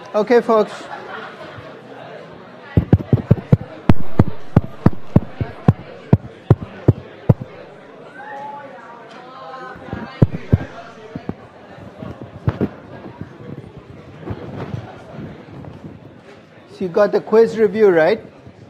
Okay, folks. So you got the quiz review, right?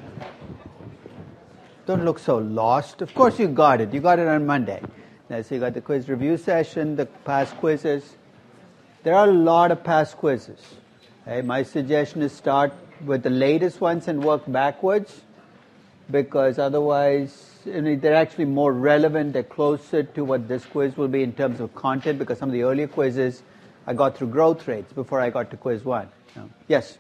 Don't look so lost. Of course you got it. You got it on Monday. Now, so you got the quiz review session, the past quizzes. There are a lot of past quizzes. Okay? My suggestion is start with the latest ones and work backwards, because otherwise they're actually more relevant. They're closer to what this quiz will be in terms of content, because some of the earlier quizzes I got through growth rates before I got to quiz one. Yes?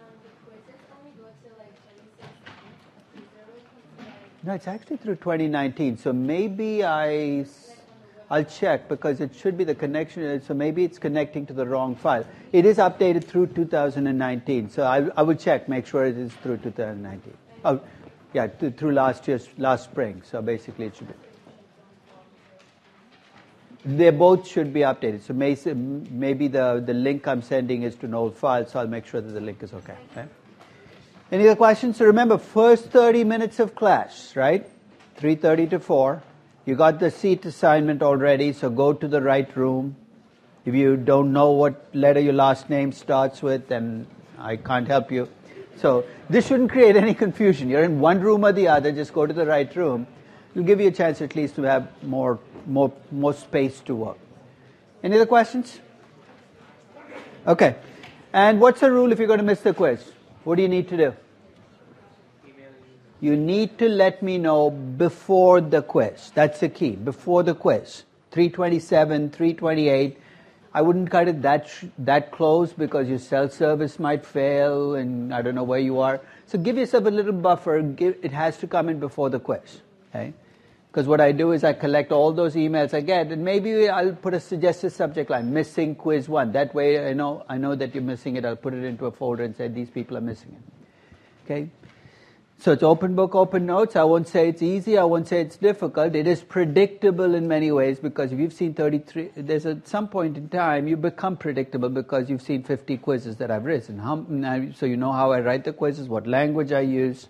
No, it's actually through 2019. So maybe I'll check, because it should be the connection. So maybe it's connecting to the wrong file. It is updated through 2019. So I will check, make sure it is through 2019. Oh, yeah, through last spring. So basically it should be. They both should be updated. So maybe the link I'm sending is to an old file, so I'll make sure that the link is okay. Any other questions? So remember, first 30 minutes of class, right? 3:30 to 4. You got the seat assignment already, so go to the right room. If you don't know what letter your last name starts with, then I can't help you. So this shouldn't create any confusion. You're in one room or the other, just go to the right room. It'll give you a chance at least to have more space to work. Any other questions? Okay. And what's the rule if you're going to miss the quiz? What do you need to do? You need to let me know before the quiz. That's the key. Before the quiz. 3:27, 3:28. I wouldn't cut it that close, because your cell service might fail and I don't know where you are. So give yourself a little buffer. It has to come in before the quiz. Okay? Because what I do is I collect all those emails I get, and maybe I'll put a suggested subject line, missing quiz 1. That way I know that you're missing it. I'll put it into a folder and say these people are missing it. Okay? So it's open book, open notes. I won't say it's easy. I won't say it's difficult. It is predictable in many ways, because if you've seen 33, there's at some point in time you become predictable because you've seen 50 quizzes that I've written. So you know how I write the quizzes, what language I use.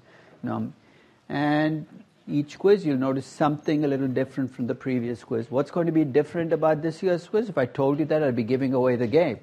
And each quiz you'll notice something a little different from the previous quiz. What's going to be different about this year's quiz? If I told you that, I'd be giving away the game.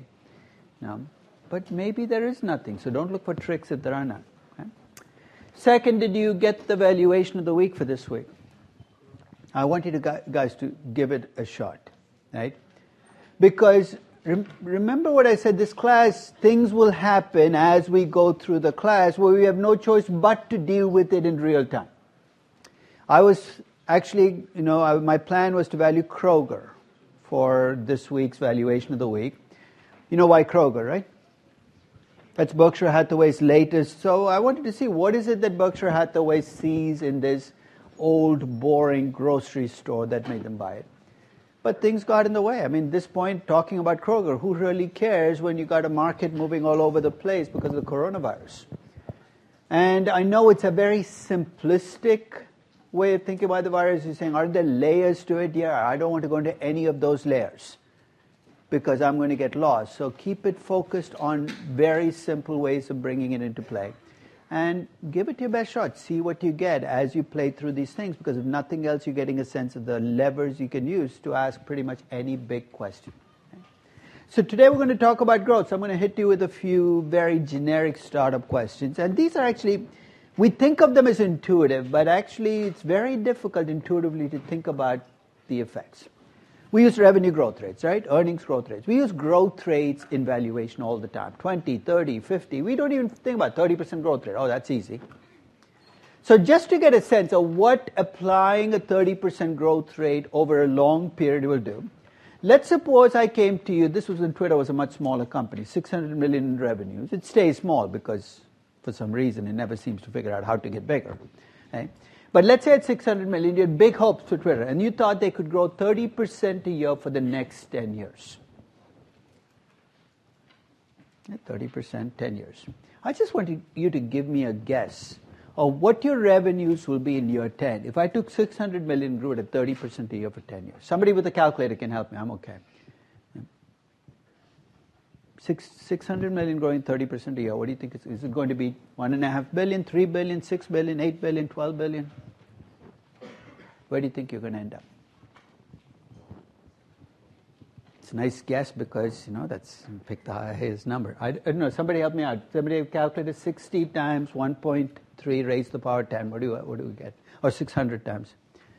But maybe there is nothing. So don't look for tricks if there are none. Second, did you get the evaluation of the week for this week? I want you guys to give it a shot, right? Because remember what I said, this class, things will happen as we go through the class where we have no choice but to deal with it in real time. I was actually, my plan was to value Kroger for this week's valuation of the week. You know why Kroger, right? That's Berkshire Hathaway's latest. So I wanted to see what is it that Berkshire Hathaway sees in this old, boring grocery store that made them buy it. But things got in the way. At this point, talking about Kroger, who really cares when you got a market moving all over the place because of the coronavirus? And I know it's a very simplistic way of thinking about the virus. You're saying, are there layers to it? Yeah, I don't want to go into any of those layers, because I'm going to get lost. So keep it focused on very simple ways of bringing it into play. And give it your best shot. See what you get as you play through these things, because if nothing else, you're getting a sense of the levers you can use to ask pretty much any big question. Okay? So today we're going to talk about growth. So I'm going to hit you with a few very generic startup questions. And these are actually, we think of them as intuitive, but actually it's very difficult intuitively to think about the effects. We use revenue growth rates, right? Earnings growth rates. We use growth rates in valuation all the time. 20, 30, 50. We don't even think about 30% growth rate. Oh, that's easy. So just to get a sense of what applying a 30% growth rate over a long period will do, let's suppose I came to you, this was when Twitter was a much smaller company, 600 million in revenues. It stays small because for some reason it never seems to figure out how to get bigger. Okay? But let's say at 600 million, you had big hopes for Twitter, and you thought they could grow 30% a year for the next 10 years. 30%, 10 years. I just want you to give me a guess of what your revenues will be in year 10. If I took 600 million and grew it at 30% a year for 10 years. Somebody with a calculator can help me. I'm okay. 600 million growing 30% a year. What do you think? Is it going to be 1.5 billion, 3 billion, 6 billion, 8 billion, 12 billion? Where do you think you're going to end up? It's a nice guess because, that's pick the highest number. I don't know. Somebody help me out. Somebody calculated 60 times 1.3 raised to the power 10. What do we get? Or 600 times?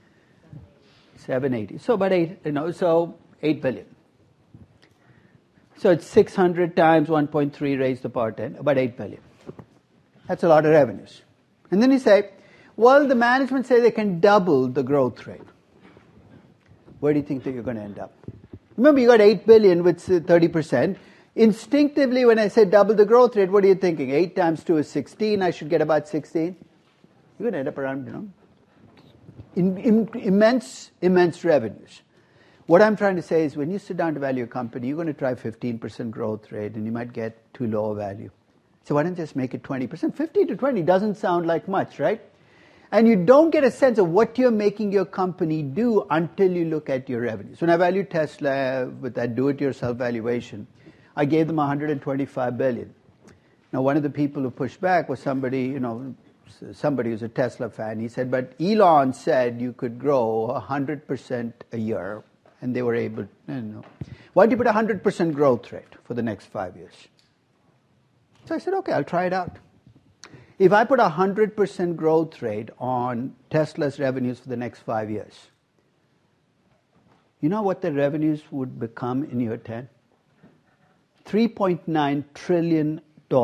780. So about 8 billion. So it's 600 times 1.3 raised to the power 10, about 8 billion. That's a lot of revenues. And then you say, well, the management say they can double the growth rate. Where do you think that you're going to end up? Remember, you got 8 billion with 30%. Instinctively, when I say double the growth rate, what are you thinking? 8 times 2 is 16. I should get about 16. You're going to end up around, immense revenues. What I'm trying to say is when you sit down to value a company, you're going to try 15% growth rate, and you might get too low a value. So why don't you just make it 20%? 15 to 20 doesn't sound like much, right? And you don't get a sense of what you're making your company do until you look at your revenues. When I valued Tesla with that do-it-yourself valuation, I gave them $125 billion. Now, one of the people who pushed back was somebody who's a Tesla fan. He said, but Elon said you could grow 100% a year, and they were able, why don't you put 100% growth rate for the next 5 years? So I said, okay, I'll try it out. If I put 100% growth rate on Tesla's revenues for the next 5 years, you know what the revenues would become in year 10? $3.9 trillion.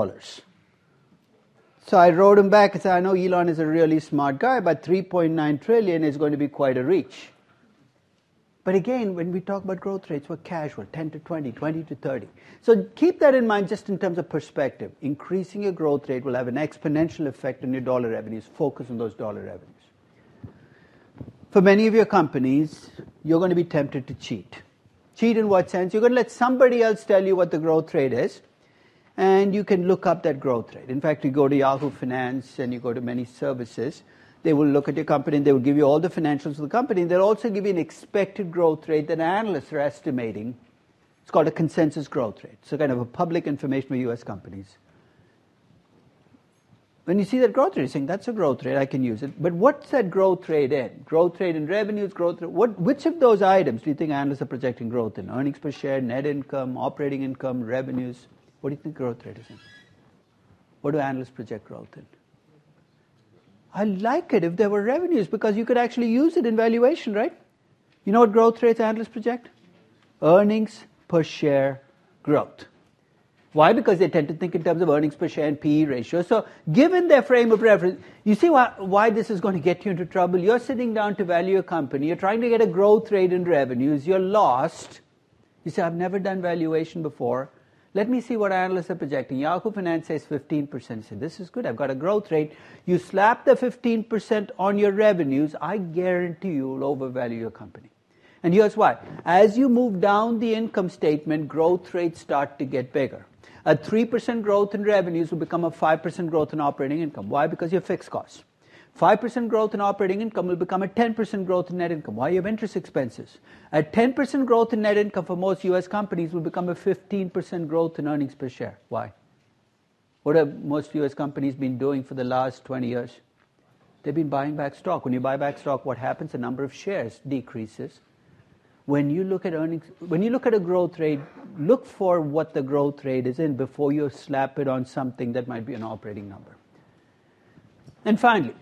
So I wrote him back and said, I know Elon is a really smart guy, but 3.9 trillion is going to be quite a reach. But again, when we talk about growth rates, we're casual, 10 to 20, 20 to 30. So keep that in mind just in terms of perspective. Increasing your growth rate will have an exponential effect on your dollar revenues. Focus on those dollar revenues. For many of your companies, you're going to be tempted to cheat. Cheat in what sense? You're going to let somebody else tell you what the growth rate is, and you can look up that growth rate. In fact, you go to Yahoo Finance and you go to many services, they will look at your company and they will give you all the financials of the company. And they'll also give you an expected growth rate that analysts are estimating. It's called a consensus growth rate. So kind of a public information for U.S. companies. When you see that growth rate, you're saying, that's a growth rate, I can use it. But what's that growth rate in? Growth rate in revenues, growth rate. Which of those items do you think analysts are projecting growth in? Earnings per share, net income, operating income, revenues. What do you think growth rate is in? What do analysts project growth in? I like it if there were revenues because you could actually use it in valuation, right? You know what growth rates analysts project? Earnings per share growth. Why? Because they tend to think in terms of earnings per share and PE ratio. So given their frame of reference, you see why this is going to get you into trouble. You're sitting down to value a company. You're trying to get a growth rate in revenues. You're lost. You say, I've never done valuation before. Let me see what analysts are projecting. Yahoo Finance says 15%. You say, this is good. I've got a growth rate. You slap the 15% on your revenues, I guarantee you will overvalue your company. And here's why. As you move down the income statement, growth rates start to get bigger. A 3% growth in revenues will become a 5% growth in operating income. Why? Because you have fixed costs. 5% growth in operating income will become a 10% growth in net income. Why? You have interest expenses. A 10% growth in net income for most U.S. companies will become a 15% growth in earnings per share. Why? What have most U.S. companies been doing for the last 20 years? They've been buying back stock. When you buy back stock, what happens? The number of shares decreases. When you look at earnings, when you look at a growth rate, look for what the growth rate is in before you slap it on something that might be an operating number. And finally,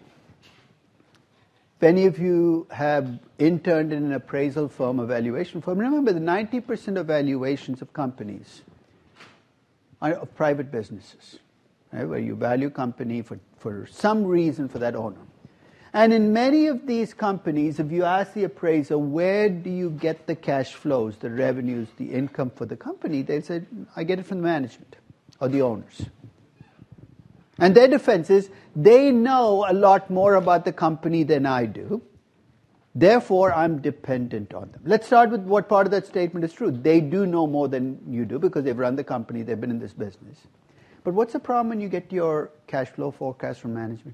if any of you have interned in an appraisal firm, a valuation firm, remember that 90% of valuations of companies are of private businesses, right, where you value a company for some reason for that owner. And in many of these companies, if you ask the appraiser, where do you get the cash flows, the revenues, the income for the company, they say, I get it from the management or the owners. And their defense is, they know a lot more about the company than I do. Therefore, I'm dependent on them. Let's start with what part of that statement is true. They do know more than you do because they've run the company, they've been in this business. But what's the problem when you get your cash flow forecast from management?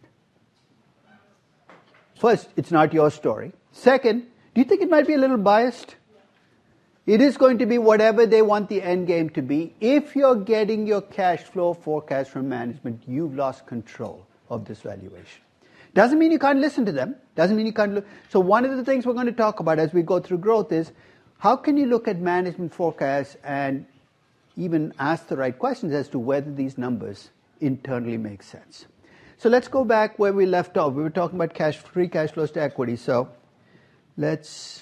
First, it's not your story. Second, do you think it might be a little biased? It is going to be whatever they want the end game to be. If you're getting your cash flow forecast from management, you've lost control of this valuation. Doesn't mean you can't listen to them. Doesn't mean you can't look. So one of the things we're going to talk about as we go through growth is how can you look at management forecasts and even ask the right questions as to whether these numbers internally make sense. So let's go back where we left off. We were talking about free cash flows to equity. So let's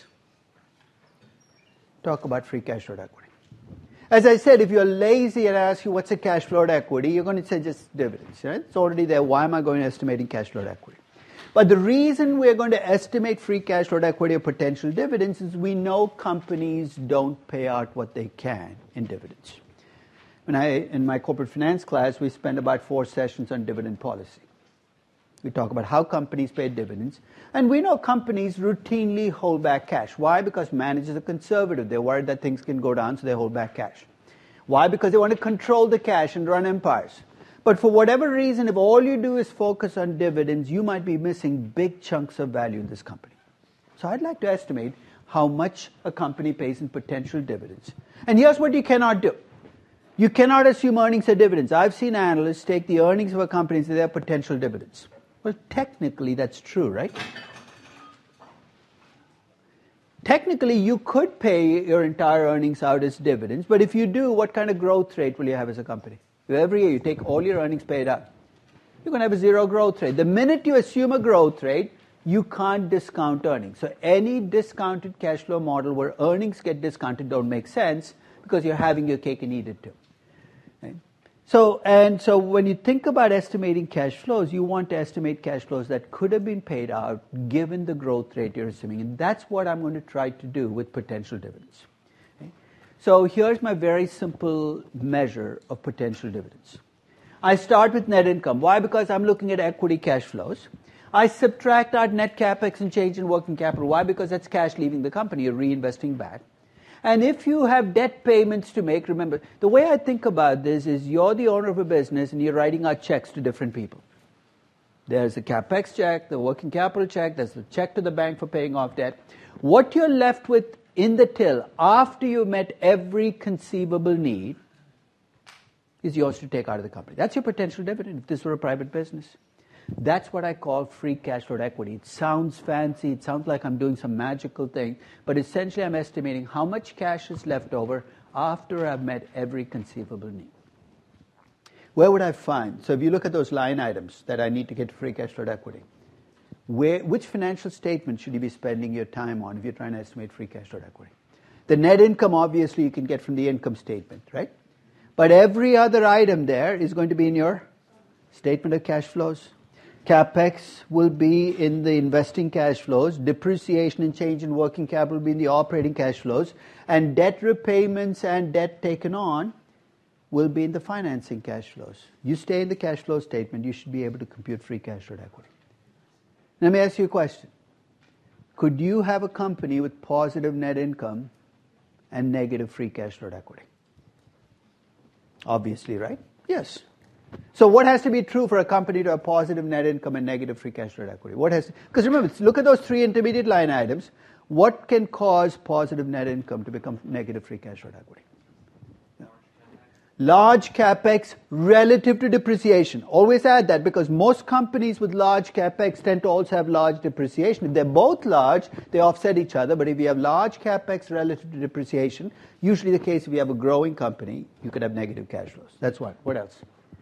talk about free cash flow to equity. As I said, if you're lazy and I ask you what's a cash flow to equity, you're going to say just dividends. Right? It's already there. Why am I going to estimating cash flow to equity? But the reason we're going to estimate free cash flow to equity or potential dividends is we know companies don't pay out what they can in dividends. In my corporate finance class, we spend about 4 sessions on dividend policy. We talk about how companies pay dividends. And we know companies routinely hold back cash. Why? Because managers are conservative. They're worried that things can go down, so they hold back cash. Why? Because they want to control the cash and run empires. But for whatever reason, if all you do is focus on dividends, you might be missing big chunks of value in this company. So I'd like to estimate how much a company pays in potential dividends. And here's what you cannot do. You cannot assume earnings are dividends. I've seen analysts take the earnings of a company and say they're potential dividends. Well, technically that's true, right? Technically, you could pay your entire earnings out as dividends, but if you do, what kind of growth rate will you have as a company? Every year you take all your earnings paid out. You're going to have a zero growth rate. The minute you assume a growth rate, you can't discount earnings. So any discounted cash flow model where earnings get discounted don't make sense because you're having your cake and eat it too. Right? So when you think about estimating cash flows, you want to estimate cash flows that could have been paid out given the growth rate you're assuming. And that's what I'm going to try to do with potential dividends. Okay? So here's my very simple measure of potential dividends. I start with net income. Why? Because I'm looking at equity cash flows. I subtract out net capex and change in working capital. Why? Because that's cash leaving the company. You're reinvesting back. And if you have debt payments to make, remember, the way I think about this is you're the owner of a business and you're writing out checks to different people. There's a capex check, the working capital check, there's the check to the bank for paying off debt. What you're left with in the till after you've met every conceivable need is yours to take out of the company. That's your potential dividend if this were a private business. That's what I call free cash flow to equity. It sounds fancy, it sounds like I'm doing some magical thing, but essentially I'm estimating how much cash is left over after I've met every conceivable need. Where would I find? So if you look at those line items that I need to get free cash flow to equity, which financial statement should you be spending your time on if you're trying to estimate free cash flow to equity? The net income, obviously, you can get from the income statement, right? But every other item there is going to be in your statement of cash flows. CapEx will be in the investing cash flows. Depreciation and change in working capital will be in the operating cash flows. And debt repayments and debt taken on will be in the financing cash flows. You stay in the cash flow statement, you should be able to compute free cash flow to equity. Let me ask you a question. Could you have a company with positive net income and negative free cash flow to equity? Obviously, right? Yes. So what has to be true for a company to have positive net income and negative free cash flow to equity? Because remember, look at those 3 intermediate line items. What can cause positive net income to become negative free cash flow to equity? Yeah. Large capex relative to depreciation. Always add that because most companies with large capex tend to also have large depreciation. If they're both large, they offset each other. But if you have large capex relative to depreciation, usually the case if you have a growing company, you could have negative cash flows. That's one. What else?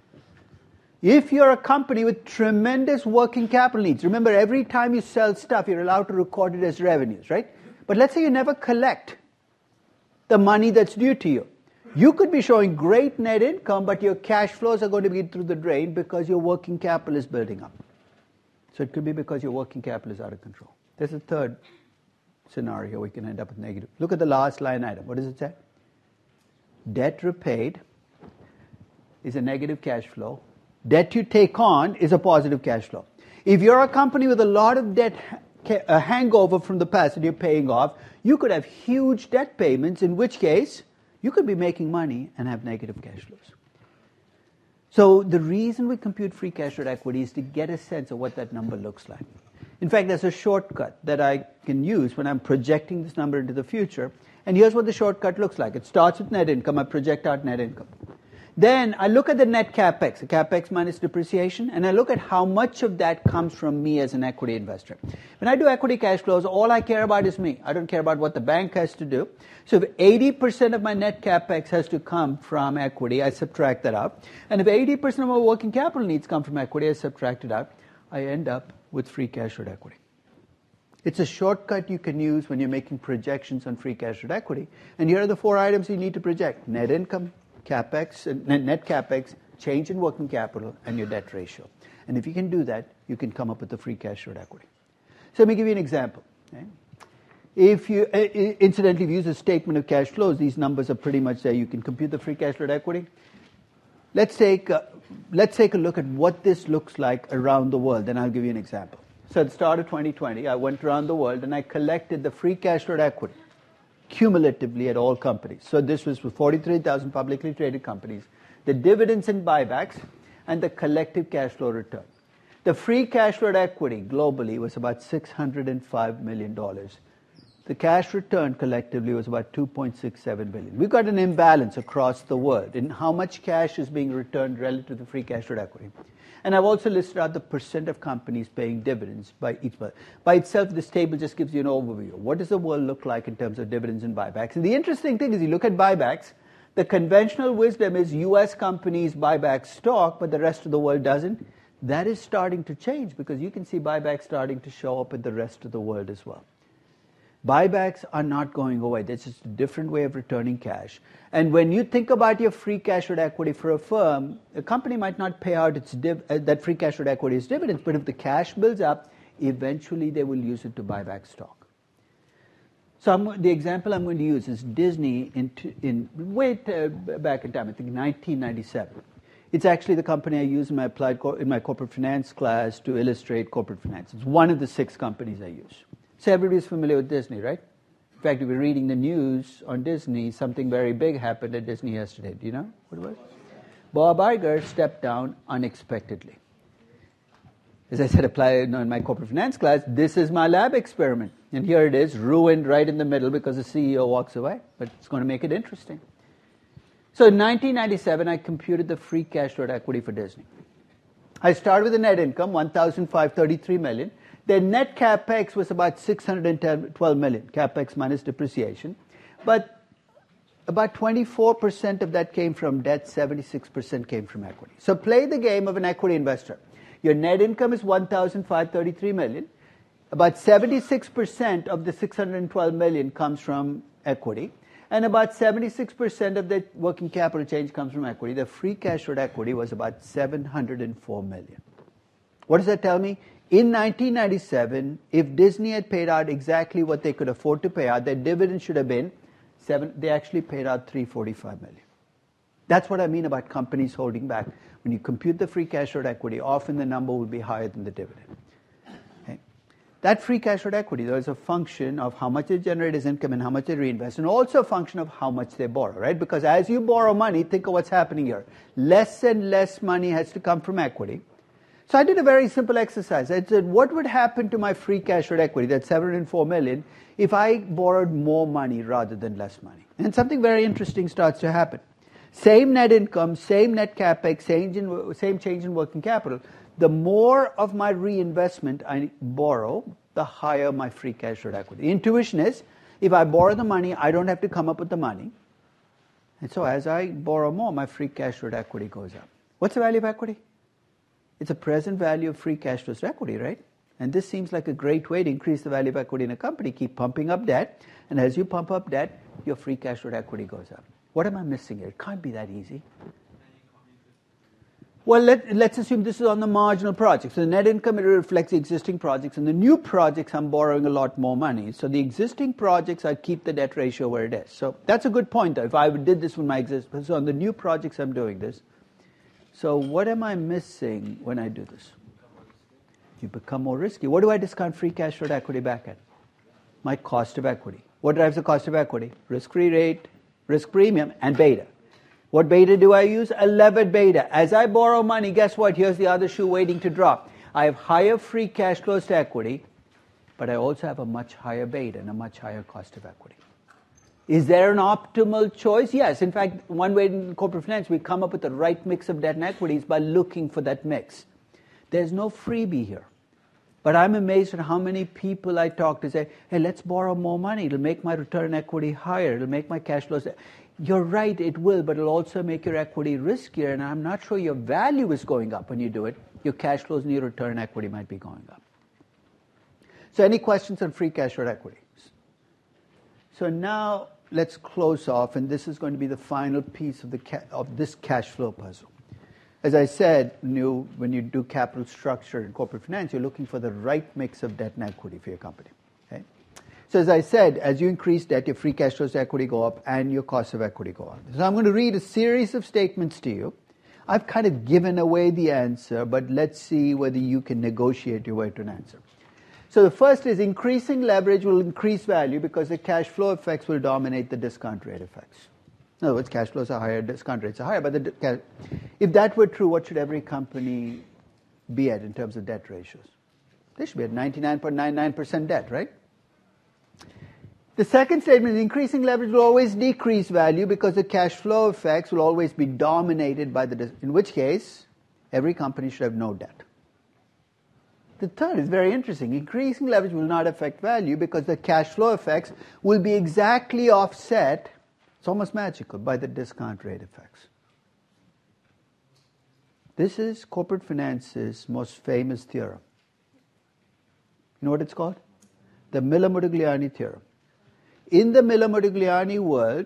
If you're a company with tremendous working capital needs, remember every time you sell stuff, you're allowed to record it as revenues, right? But let's say you never collect the money that's due to you. You could be showing great net income, but your cash flows are going to be through the drain because your working capital is building up. So it could be because your working capital is out of control. There's a third scenario we can end up with negative. Look at the last line item. What does it say? Debt repaid is a negative cash flow. Debt you take on is a positive cash flow. If you're a company with a lot of debt, a hangover from the past that you're paying off, you could have huge debt payments, in which case you could be making money and have negative cash flows. So the reason we compute free cash flow to equity is to get a sense of what that number looks like. In fact, there's a shortcut that I can use when I'm projecting this number into the future, And here's what the shortcut looks like. It starts with net income. I project out net income. Then I look at the net capex, the capex minus depreciation, and I look at how much of that comes from me as an equity investor. When I do equity cash flows, all I care about is me. I don't care about what the bank has to do. So if 80% of my net capex has to come from equity, I subtract that out. And if 80% of my working capital needs come from equity, I subtract it out. I end up with free cash flow equity. It's a shortcut you can use when you're making projections on free cash flow equity. And here are the 4 items you need to project: net income, capex, net capex, change in working capital, and your debt ratio. And if you can do that, you can come up with the free cash flow equity. So let me give you an example. Okay? If you, incidentally, if you use a statement of cash flows, these numbers are pretty much there. You can compute the free cash flow equity. Let's take a look at what this looks like around the world, and I'll give you an example. So at the start of 2020, I went around the world and I collected the free cash flow equity cumulatively at all companies. So this was for 43,000 publicly traded companies, the dividends and buybacks, and the collective cash flow return. The free cash flow equity globally was about $605 million. The cash return collectively was about $2.67 billion. We've got an imbalance across the world in how much cash is being returned relative to the free cash flow equity. And I've also listed out the percent of companies paying dividends by each month. By itself, this table just gives you an overview. What does the world look like in terms of dividends and buybacks? And the interesting thing is, you look at buybacks, the conventional wisdom is U.S. companies buy back stock, but the rest of the world doesn't. That is starting to change because you can see buybacks starting to show up in the rest of the world as well. Buybacks are not going away. That's just a different way of returning cash. And when you think about your free cash flow equity for a firm, a company might not pay out that free cash flow equity as dividends, but if the cash builds up, eventually they will use it to buy back stock. So the example I'm going to use is Disney way back in time, I think 1997. It's actually the company I use in my corporate finance class to illustrate corporate finance. It's one of the 6 companies I use. So everybody's familiar with Disney, right? In fact, if you're reading the news on Disney, something very big happened at Disney yesterday. Do you know what it was? Bob Iger stepped down unexpectedly. As I said, in my corporate finance class, this is my lab experiment. And here it is, ruined right in the middle because the CEO walks away. But it's going to make it interesting. So in 1997, I computed the free cash flow equity for Disney. I started with a net income, $1,533 million. Their net capex was about $612 million, capex minus depreciation. But about 24% of that came from debt, 76% came from equity. So play the game of an equity investor. Your net income is $1,533 million. About 76% of the $612 million comes from equity. And about 76% of the working capital change comes from equity. The free cash flow equity was about $704 million. What does that tell me? In 1997, if Disney had paid out exactly what they could afford to pay out, their dividend should have been they actually paid out $345 million. That's what I mean about companies holding back. When you compute the free cash flow equity, often the number will be higher than the dividend. Okay? That free cash flow equity, though, is a function of how much they generate as income and how much they reinvest, and also a function of how much they borrow, right? Because as you borrow money, think of what's happening here. Less and less money has to come from equity. So I did a very simple exercise. I said, what would happen to my free cash flow equity, that's $704 million, if I borrowed more money rather than less money? And something very interesting starts to happen. Same net income, same net capex, same change in working capital. The more of my reinvestment I borrow, the higher my free cash flow equity. The intuition is, if I borrow the money, I don't have to come up with the money. And so as I borrow more, my free cash flow equity goes up. What's the value of equity? It's a present value of free cash flow equity, right? And this seems like a great way to increase the value of equity in a company. Keep pumping up debt, and as you pump up debt, your free cash flow equity goes up. What am I missing here? It can't be that easy. Well, let's assume this is on the marginal projects. So the net income, it reflects the existing projects, and the new projects, I'm borrowing a lot more money. So the existing projects, I keep the debt ratio where it is. So that's a good point, though. If I did this with my existing, so on the new projects, I'm doing this. So what am I missing when I do this? You become more risky. What do I discount free cash flow equity back at? My cost of equity. What drives the cost of equity? Risk-free rate, risk premium, and beta. What beta do I use? A levered beta. As I borrow money, guess what? Here's the other shoe waiting to drop. I have higher free cash flows to equity, but I also have a much higher beta and a much higher cost of equity. Is there an optimal choice? Yes. In fact, one way in corporate finance, we come up with the right mix of debt and equities by looking for that mix. There's no freebie here. But I'm amazed at how many people I talk to say, hey, let's borrow more money. It'll make my return on equity higher. It'll make my cash flows. You're right, it will, but it'll also make your equity riskier, and I'm not sure your value is going up when you do it. Your cash flows and your return on equity might be going up. So any questions on free cash or equity? So now let's close off, and this is going to be the final piece of this cash flow puzzle. As I said, when you do capital structure in corporate finance, you're looking for the right mix of debt and equity for your company. Okay? So as I said, as you increase debt, your free cash flows to equity go up and your costs of equity go up. So I'm going to read a series of statements to you. I've kind of given away the answer, but let's see whether you can negotiate your way to an answer. So the first is increasing leverage will increase value because the cash flow effects will dominate the discount rate effects. In other words, cash flows are higher, discount rates are higher. But if that were true, what should every company be at in terms of debt ratios? They should be at 99.99% debt, right? The second statement is increasing leverage will always decrease value because the cash flow effects will always be dominated by in which case, every company should have no debt. The third is very interesting. Increasing leverage will not affect value because the cash flow effects will be exactly offset, it's almost magical, by the discount rate effects. This is corporate finance's most famous theorem. You know what it's called? The Miller-Modigliani theorem. In the Miller-Modigliani world,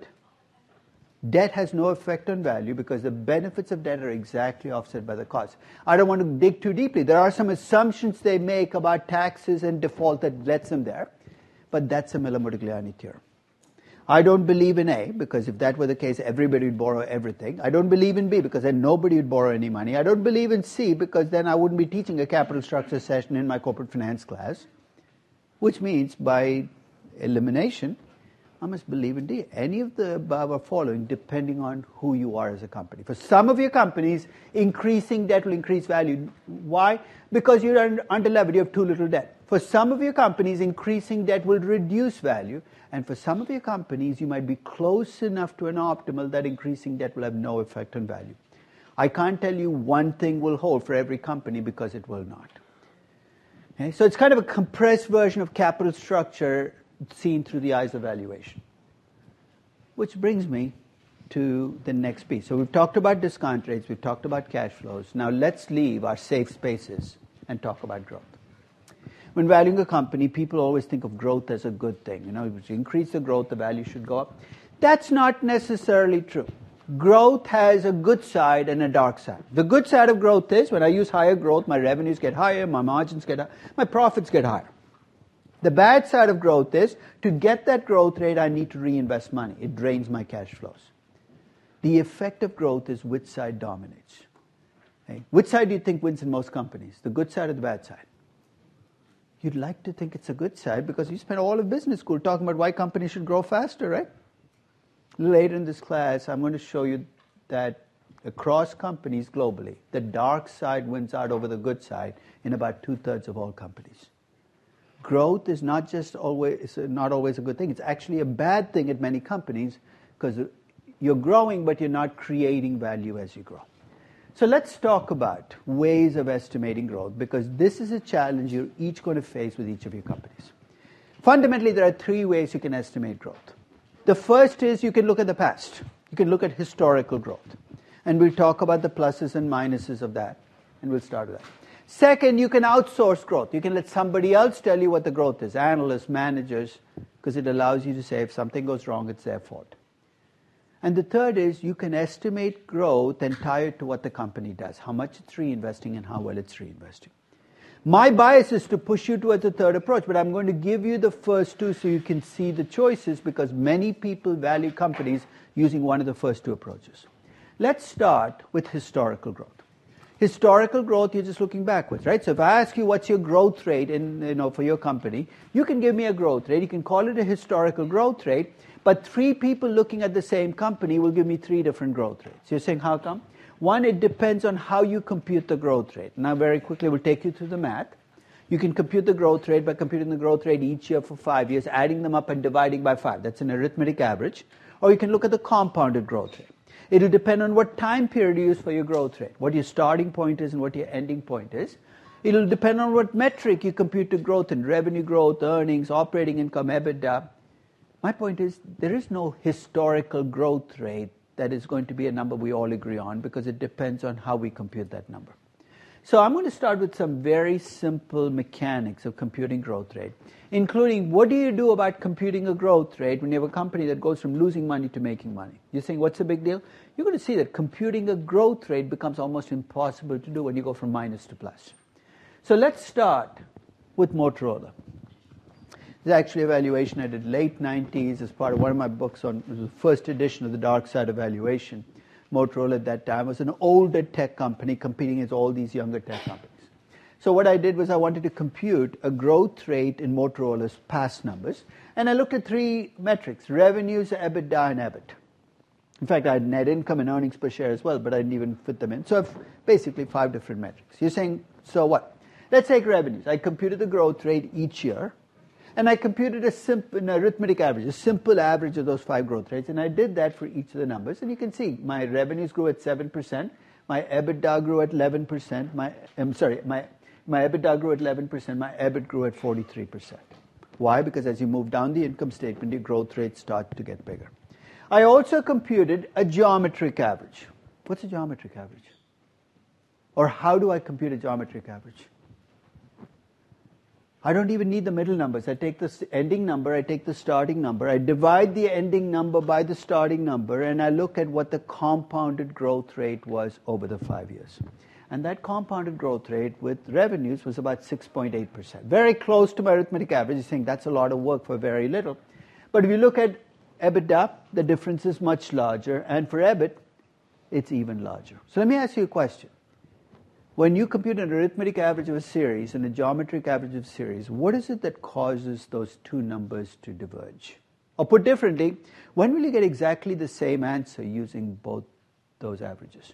debt has no effect on value because the benefits of debt are exactly offset by the costs. I don't want to dig too deeply. There are some assumptions they make about taxes and default that lets them there, but that's a Miller-Modigliani theorem. I don't believe in A, because if that were the case, everybody would borrow everything. I don't believe in B, because then nobody would borrow any money. I don't believe in C, because then I wouldn't be teaching a capital structure session in my corporate finance class, which means by elimination, I must believe in D. Any of the above are following depending on who you are as a company. For some of your companies, increasing debt will increase value. Why? Because you're under leverage, you have too little debt. For some of your companies, increasing debt will reduce value. And for some of your companies, you might be close enough to an optimal that increasing debt will have no effect on value. I can't tell you one thing will hold for every company because it will not. Okay? So it's kind of a compressed version of capital structure seen through the eyes of valuation. Which brings me to the next piece. So we've talked about discount rates, we've talked about cash flows. Now let's leave our safe spaces and talk about growth. When valuing a company, people always think of growth as a good thing. You know, if you increase the growth, the value should go up. That's not necessarily true. Growth has a good side and a dark side. The good side of growth is when I use higher growth, my revenues get higher, my margins get higher, my profits get higher. The bad side of growth is, to get that growth rate, I need to reinvest money. It drains my cash flows. The effect of growth is which side dominates. Okay? Which side do you think wins in most companies? The good side or the bad side? You'd like to think it's a good side because you spent all of business school talking about why companies should grow faster, right? Later in this class, I'm going to show you that across companies globally, the dark side wins out over the good side in about 2/3 of all companies. Growth is not always a good thing. It's actually a bad thing at many companies because you're growing, but you're not creating value as you grow. So let's talk about ways of estimating growth, because this is a challenge you're each going to face with each of your companies. Fundamentally, there are 3 ways you can estimate growth. The first is you can look at the past. You can look at historical growth. And we'll talk about the pluses and minuses of that. And we'll start with that. Second, you can outsource growth. You can let somebody else tell you what the growth is, analysts, managers, because it allows you to say if something goes wrong, it's their fault. And the third is you can estimate growth and tie it to what the company does, how much it's reinvesting and how well it's reinvesting. My bias is to push you towards the third approach, but I'm going to give you the first 2 so you can see the choices, because many people value companies using one of the first 2 approaches. Let's start with historical growth. Historical growth, you're just looking backwards, right? So if I ask you what's your growth rate for your company, you can give me a growth rate. You can call it a historical growth rate, but 3 people looking at the same company will give me 3 different growth rates. You're saying, how come? One, it depends on how you compute the growth rate. Now, very quickly, we'll take you through the math. You can compute the growth rate by computing the growth rate each year for 5 years, adding them up and dividing by 5. That's an arithmetic average. Or you can look at the compounded growth rate. It'll depend on what time period you use for your growth rate, what your starting point is and what your ending point is. It'll depend on what metric you compute the growth in, revenue growth, earnings, operating income, EBITDA. My point is, there is no historical growth rate that is going to be a number we all agree on, because it depends on how we compute that number. So I'm going to start with some very simple mechanics of computing growth rate, including what do you do about computing a growth rate when you have a company that goes from losing money to making money. You're saying, what's the big deal? You're going to see that computing a growth rate becomes almost impossible to do when you go from minus to plus. So let's start with Motorola. This is actually a valuation I did late 90s as part of one of my books on the first edition of The Dark Side of Valuation. Motorola at that time was an older tech company competing against all these younger tech companies. So what I did was I wanted to compute a growth rate in Motorola's past numbers, and I looked at 3 metrics: revenues, EBITDA, and EBIT. In fact, I had net income and earnings per share as well, but I didn't even fit them in. So I've basically 5 different metrics. You're saying, so what? Let's take revenues. I computed the growth rate each year, and I computed an arithmetic average, a simple average of those 5 growth rates, and I did that for each of the numbers. And you can see my revenues grew at 7%, my EBITDA grew at 11%, my EBITDA grew at 11%, my EBIT grew at 43%. Why? Because as you move down the income statement, your growth rates start to get bigger. I also computed a geometric average. What's a geometric average? Or how do I compute a geometric average? I don't even need the middle numbers. I take the ending number, I take the starting number, I divide the ending number by the starting number, and I look at what the compounded growth rate was over the 5 years. And that compounded growth rate with revenues was about 6.8%. Very close to my arithmetic average. You think that's a lot of work for very little. But if you look at EBITDA, the difference is much larger, and for EBIT, it's even larger. So let me ask you a question. When you compute an arithmetic average of a series and a geometric average of a series, what is it that causes those 2 numbers to diverge? Or put differently, when will you get exactly the same answer using both those averages?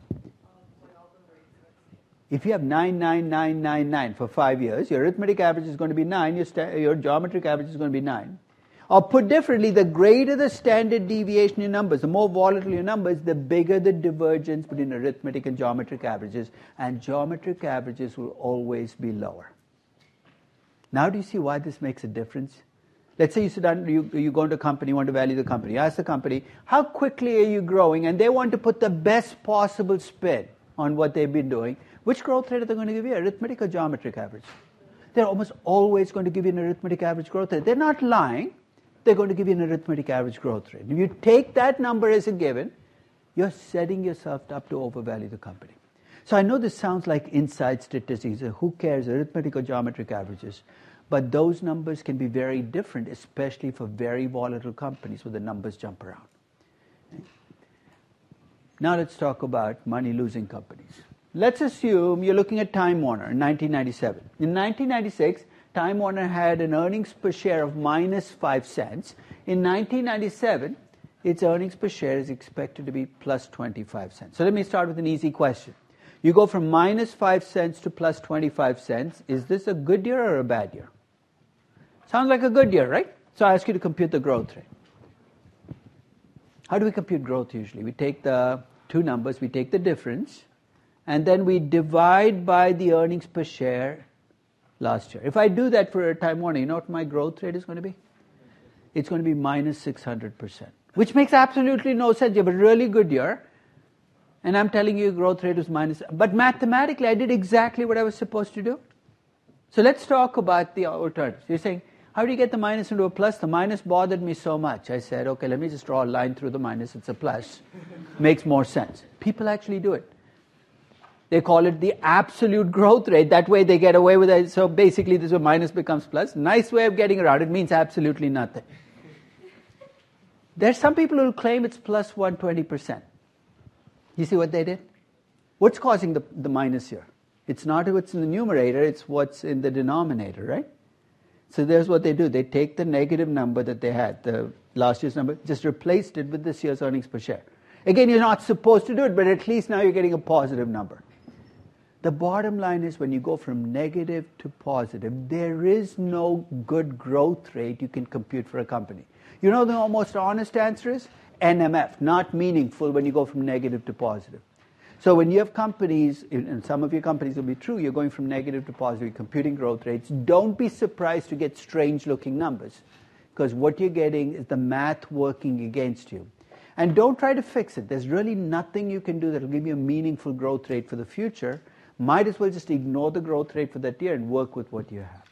If you have 9 for 5 years, your arithmetic average is going to be 9, your geometric average is going to be 9. Or put differently, the greater the standard deviation in numbers, the more volatile your numbers, the bigger the divergence between arithmetic and geometric averages, and geometric averages will always be lower. Now do you see why this makes a difference? Let's say you sit down, you go into a company, you want to value the company. You ask the company, how quickly are you growing? And they want to put the best possible spin on what they've been doing. Which growth rate are they going to give you, arithmetic or geometric average? They're almost always going to give you an arithmetic average growth rate. They're not lying. They're going to give you an arithmetic average growth rate. If you take that number as a given, you're setting yourself up to overvalue the company. So I know this sounds like inside statistics. Who cares, arithmetic or geometric averages? But those numbers can be very different, especially for very volatile companies where the numbers jump around. Now let's talk about money-losing companies. Let's assume you're looking at Time Warner in 1997. In 1996, Time Warner had an earnings per share of minus 5 cents. In 1997, its earnings per share is expected to be plus 25 cents. So let me start with an easy question. You go from minus 5 cents to plus 25 cents. Is this a good year or a bad year? Sounds like a good year, right? So I ask you to compute the growth rate. How do we compute growth usually? We take the 2 numbers, we take the difference, and then we divide by the earnings per share last year. If I do that for a Time Warner, you know what my growth rate is going to be? It's going to be minus 600%, which makes absolutely no sense. You have a really good year, and I'm telling you growth rate is minus. But mathematically, I did exactly what I was supposed to do. So let's talk about the alternatives. You're saying, how do you get the minus into a plus? The minus bothered me so much. I said, okay, let me just draw a line through the minus. It's a plus. Makes more sense. People actually do it. They call it the absolute growth rate. That way they get away with it. So basically this is where minus becomes plus. Nice way of getting around it. Means absolutely nothing. There's some people who claim it's plus 120%. You see what they did? What's causing the minus here? It's not what's in the numerator, it's what's in the denominator, right? So there's what they do. They take the negative number that they had, the last year's number, just replaced it with this year's earnings per share. Again, you're not supposed to do it, but at least now you're getting a positive number. The bottom line is when you go from negative to positive, there is no good growth rate you can compute for a company. You know the most honest answer is NMF, not meaningful when you go from negative to positive. So when you have companies, and some of your companies will be true, you're going from negative to positive, you're computing growth rates, don't be surprised to get strange looking numbers, because what you're getting is the math working against you. And don't try to fix it. There's really nothing you can do that will give you a meaningful growth rate for the future. Might as well just ignore the growth rate for that year and work with what you have.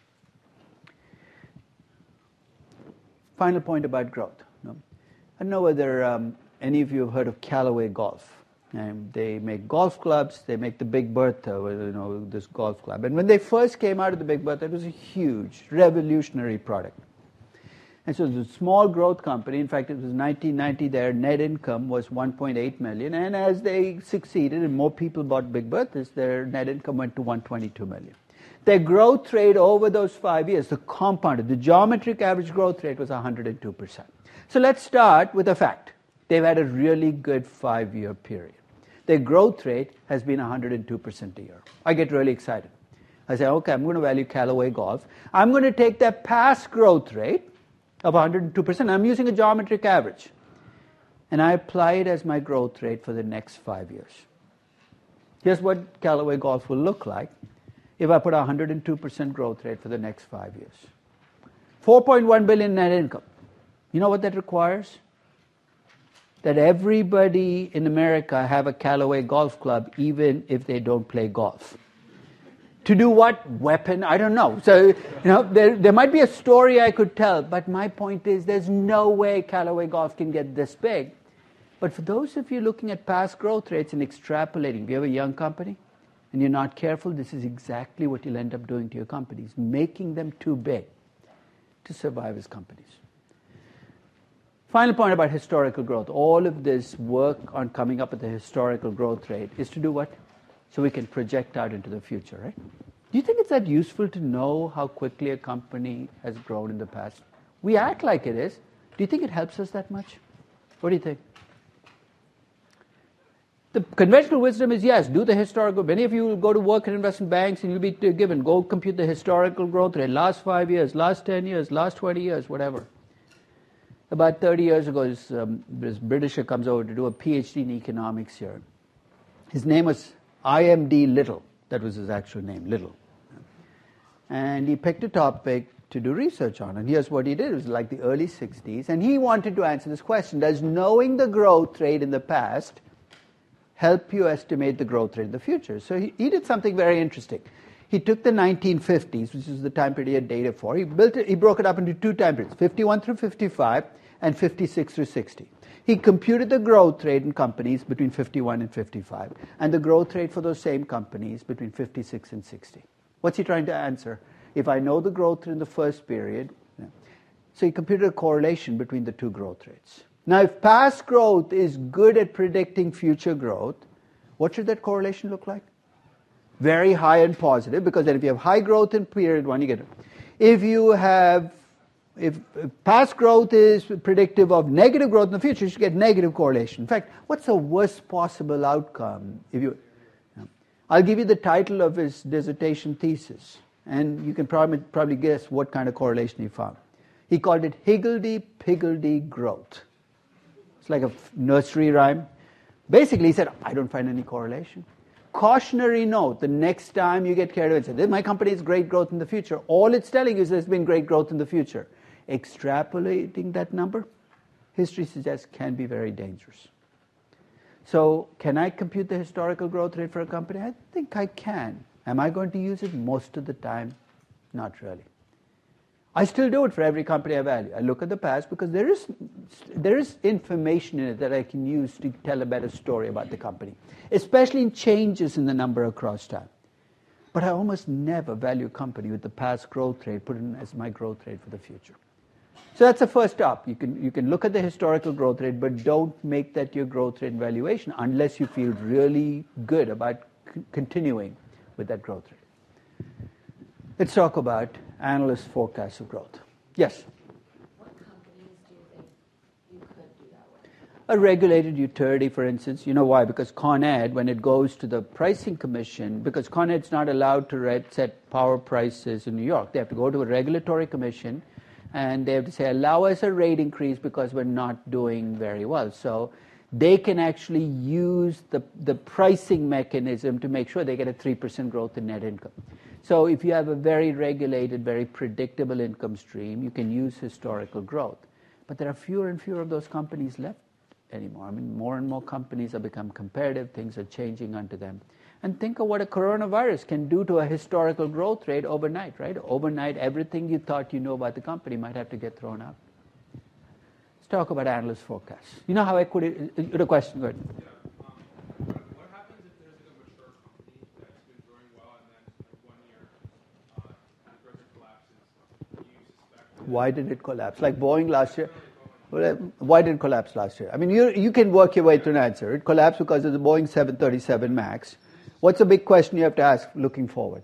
Final point about growth. I don't know whether any of you have heard of Callaway Golf. They make golf clubs. They make the Big Bertha, this golf club. And when they first came out of the Big Bertha, it was a huge, revolutionary product. And so it was a small growth company. In fact, it was 1990. Their net income was $1.8 million. And as they succeeded and more people bought Big Berthas, their net income went to $122 million. Their growth rate over those 5 years, the compounded, the geometric average growth rate was 102%. So let's start with a fact. They've had a really good 5-year period. Their growth rate has been 102% a year. I get really excited. I say, okay, I'm going to value Callaway Golf. I'm going to take that past growth rate of 102%. I'm using a geometric average. And I apply it as my growth rate for the next 5 years. Here's what Callaway Golf will look like if I put a 102% growth rate for the next 5 years. $4.1 billion net income. You know what that requires? That everybody in America have a Callaway Golf Club, even if they don't play golf. To do what? Weapon? I don't know. So, there might be a story I could tell, but my point is there's no way Callaway Golf can get this big. But for those of you looking at past growth rates and extrapolating, if you have a young company and you're not careful, this is exactly what you'll end up doing to your companies, making them too big to survive as companies. Final point about historical growth. All of this work on coming up with the historical growth rate is to do what? So we can project out into the future, right? Do you think it's that useful to know how quickly a company has grown in the past? We act like it is. Do you think it helps us that much? What do you think? The conventional wisdom is yes, do the historical. Many of you will go to work at investment banks and you'll be given, go compute the historical growth rate, last 5 years, last 10 years, last 20 years, whatever. About 30 years ago, this Britisher comes over to do a PhD in economics here. His name was I.M.D. Little. That was his actual name, Little. And he picked a topic to do research on. And here's what he did. It was like the early 60s. And he wanted to answer this question. Does knowing the growth rate in the past help you estimate the growth rate in the future? So he did something very interesting. He took the 1950s, which is the time period he had data for. He broke it up into two time periods, 51 through 55 and 56 through 60. He computed the growth rate in companies between 51 and 55 and the growth rate for those same companies between 56 and 60. What's he trying to answer? If I know the growth rate in the first period, so he computed a correlation between the two growth rates. Now, if past growth is good at predicting future growth, what should that correlation look like? Very high and positive, because then if you have high growth in period one, you get it. If past growth is predictive of negative growth in the future, you should get negative correlation. In fact, what's the worst possible outcome? I'll give you the title of his dissertation thesis, and you can probably guess what kind of correlation he found. He called it higgledy-piggledy growth. It's like a nursery rhyme. Basically, he said, I don't find any correlation. Cautionary note, the next time you get carried away and say, my company has great growth in the future, all it's telling you is there's been great growth in the future. Extrapolating that number, history suggests, can be very dangerous. So, can I compute the historical growth rate for a company? I think I can. Am I going to use it most of the time? Not really. I still do it for every company I value. I look at the past because there is information in it that I can use to tell a better story about the company, especially in changes in the number across time. But I almost never value a company with the past growth rate put in as my growth rate for the future. So that's the first stop. You can look at the historical growth rate, but don't make that your growth rate valuation unless you feel really good about continuing with that growth rate. Let's talk about analyst forecasts of growth. Yes? What companies do you think you could do that A regulated utility, for instance, you know why? Because Con Ed, when it goes to the pricing commission, because Con Ed's not allowed to set power prices in New York. They have to go to a regulatory commission, and they have to say, allow us a rate increase because we're not doing very well. So they can actually use the pricing mechanism to make sure they get a 3% growth in net income. So if you have a very regulated, very predictable income stream, you can use historical growth. But there are fewer and fewer of those companies left anymore. I mean, more and more companies have become competitive. Things are changing unto them. And think of what a coronavirus can do to a historical growth rate overnight, right? Overnight, everything you thought you know about the company might have to get thrown out. Let's talk about analyst forecasts. You know how equity... The question, go ahead. What happens if there's a mature company that's been growing well and then like 1 year the growth collapses? Do you suspect... Why did it collapse? Like Boeing last year... Why did it collapse last year? I mean, you can work your way to an answer. It collapsed because of the Boeing 737 MAX. What's the big question you have to ask looking forward?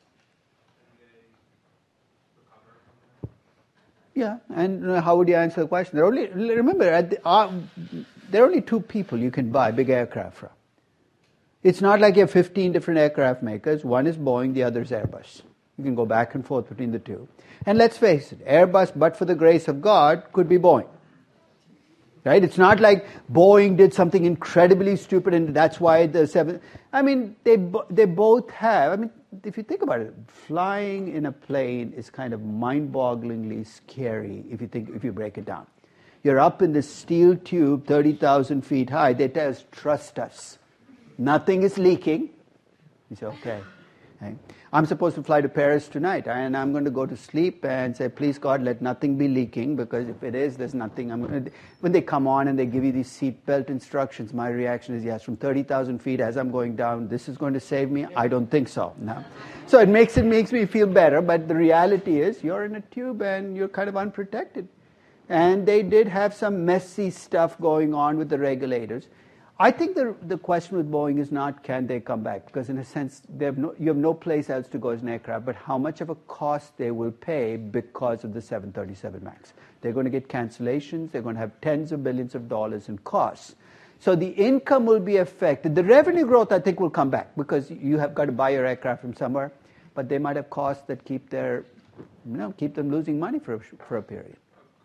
Yeah, and how would you answer the question? Remember, there are only two people you can buy big aircraft from. It's not like you have 15 different aircraft makers. One is Boeing, the other is Airbus. You can go back and forth between the two. And let's face it, Airbus, but for the grace of God, could be Boeing. Right? It's not like Boeing did something incredibly stupid and that's why the seven... I mean, they both have... I mean, if you think about it, flying in a plane is kind of mind-bogglingly scary if you break it down. You're up in this steel tube, 30,000 feet high. They tell us, trust us. Nothing is leaking. You say, okay. I'm supposed to fly to Paris tonight, and I'm going to go to sleep and say, please God, let nothing be leaking, because if it is, there's nothing. When they come on and they give you these seatbelt instructions, my reaction is, yes, from 30,000 feet as I'm going down, this is going to save me? I don't think so. No. So it makes me feel better, but the reality is you're in a tube and you're kind of unprotected. And they did have some messy stuff going on with the regulators. I think the question with Boeing is not can they come back, because in a sense you have no place else to go as an aircraft, but how much of a cost they will pay because of the 737 MAX. They're going to get cancellations. They're going to have tens of billions of dollars in costs. So the income will be affected. The revenue growth, I think, will come back because you have got to buy your aircraft from somewhere, but they might have costs that keep them losing money for a period.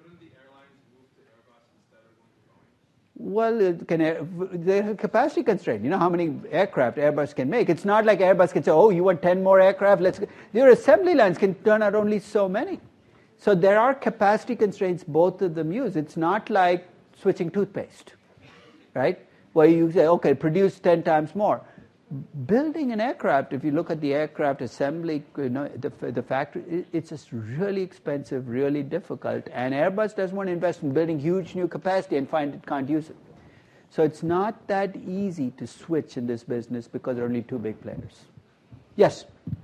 Well, they're capacity constrained. You know how many aircraft Airbus can make. It's not like Airbus can say, oh, you want 10 more aircraft? Let's go. Your assembly lines can turn out only so many. So there are capacity constraints both of them use. It's not like switching toothpaste, right? Where you say, okay, produce 10 times more. Building an aircraft, if you look at the aircraft assembly, the factory, it's just really expensive, really difficult. And Airbus doesn't want to invest in building huge new capacity and find it can't use it. So it's not that easy to switch in this business because there are only two big players. Yes?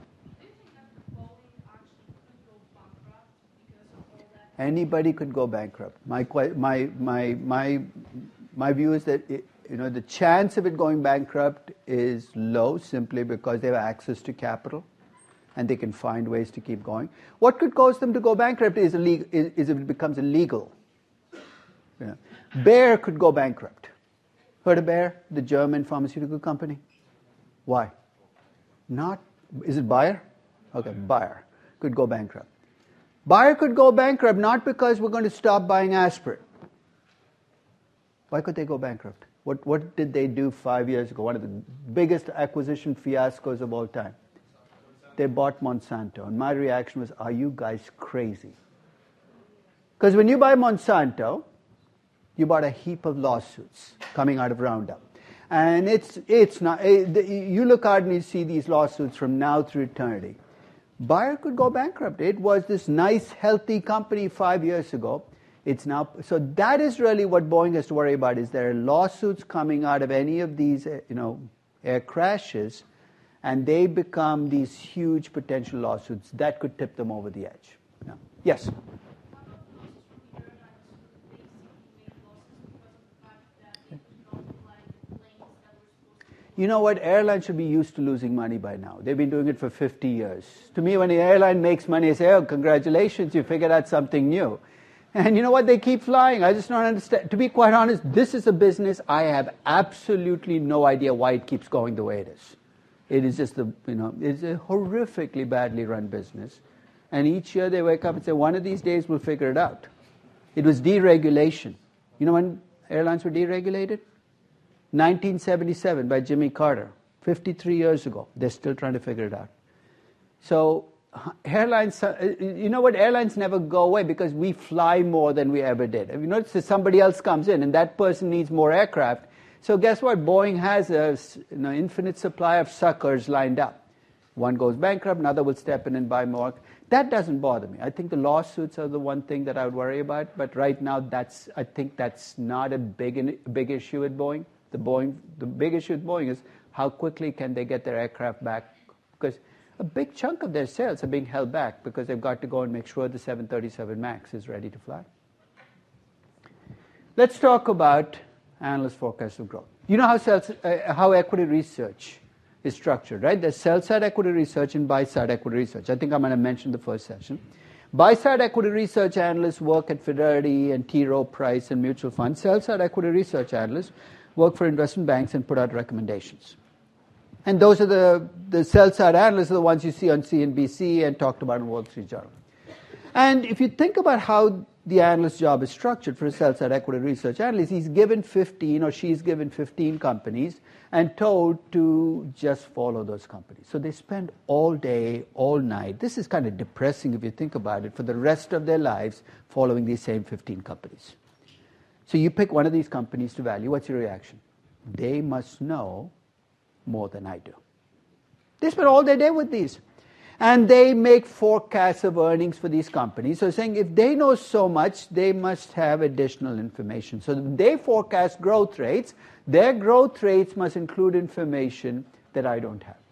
Anybody could go bankrupt. My view is that the chance of it going bankrupt is low simply because they have access to capital and they can find ways to keep going. What could cause them to go bankrupt is if it becomes illegal. Bayer could go bankrupt. Heard of Bayer, the German pharmaceutical company? Why? Is it Bayer? Okay, Bayer could go bankrupt. Bayer could go bankrupt not because we're going to stop buying aspirin. Why could they go bankrupt? What did they do 5 years ago? One of the biggest acquisition fiascos of all time. They bought Monsanto. And my reaction was, are you guys crazy? Because when you buy Monsanto, you bought a heap of lawsuits coming out of Roundup. And it's not, you look out and you see these lawsuits from now through eternity. Bayer could go bankrupt. It was this nice, healthy company 5 years ago. It's now, so that is really what Boeing has to worry about, is there are lawsuits coming out of any of these, air crashes, and they become these huge potential lawsuits that could tip them over the edge. No. Yes? You know what? Airlines should be used to losing money by now. They've been doing it for 50 years. To me, when an airline makes money, I say, oh, congratulations, you figured out something new. And you know what? They keep flying. I just don't understand. To be quite honest, this is a business I have absolutely no idea why it keeps going the way it is. It is just it's a horrifically badly run business. And each year they wake up and say, one of these days we'll figure it out. It was deregulation. You know when airlines were deregulated? 1977 by Jimmy Carter, 53 years ago. They're still trying to figure it out. So airlines, you know what? Airlines never go away because we fly more than we ever did. Have you noticed that somebody else comes in and that person needs more aircraft? So guess what? Boeing has an infinite supply of suckers lined up. One goes bankrupt, another will step in and buy more. That doesn't bother me. I think the lawsuits are the one thing that I would worry about. But right now, I think that's not a big issue at Boeing. The big issue with Boeing is how quickly can they get their aircraft back? Because a big chunk of their sales are being held back because they've got to go and make sure the 737 MAX is ready to fly. Let's talk about analyst forecast of growth. You know how equity research is structured, right? There's sell-side equity research and buy-side equity research. I think I'm going to mention the first session. Buy-side equity research analysts work at Fidelity and T. Rowe Price and mutual funds. Sell-side equity research analysts work for investment banks and put out recommendations. And those are the sell-side analysts are the ones you see on CNBC and talked about in Wall Street Journal. And if you think about how the analyst's job is structured for a sell-side equity research analyst, he's given 15 or she's given 15 companies and told to just follow those companies. So they spend all day, all night. This is kind of depressing if you think about it, for the rest of their lives following these same 15 companies. So you pick one of these companies to value. What's your reaction? They must know more than I do. They spend all their day with these. And they make forecasts of earnings for these companies. So saying if they know so much, they must have additional information. So they forecast growth rates. Their growth rates must include information that I don't have.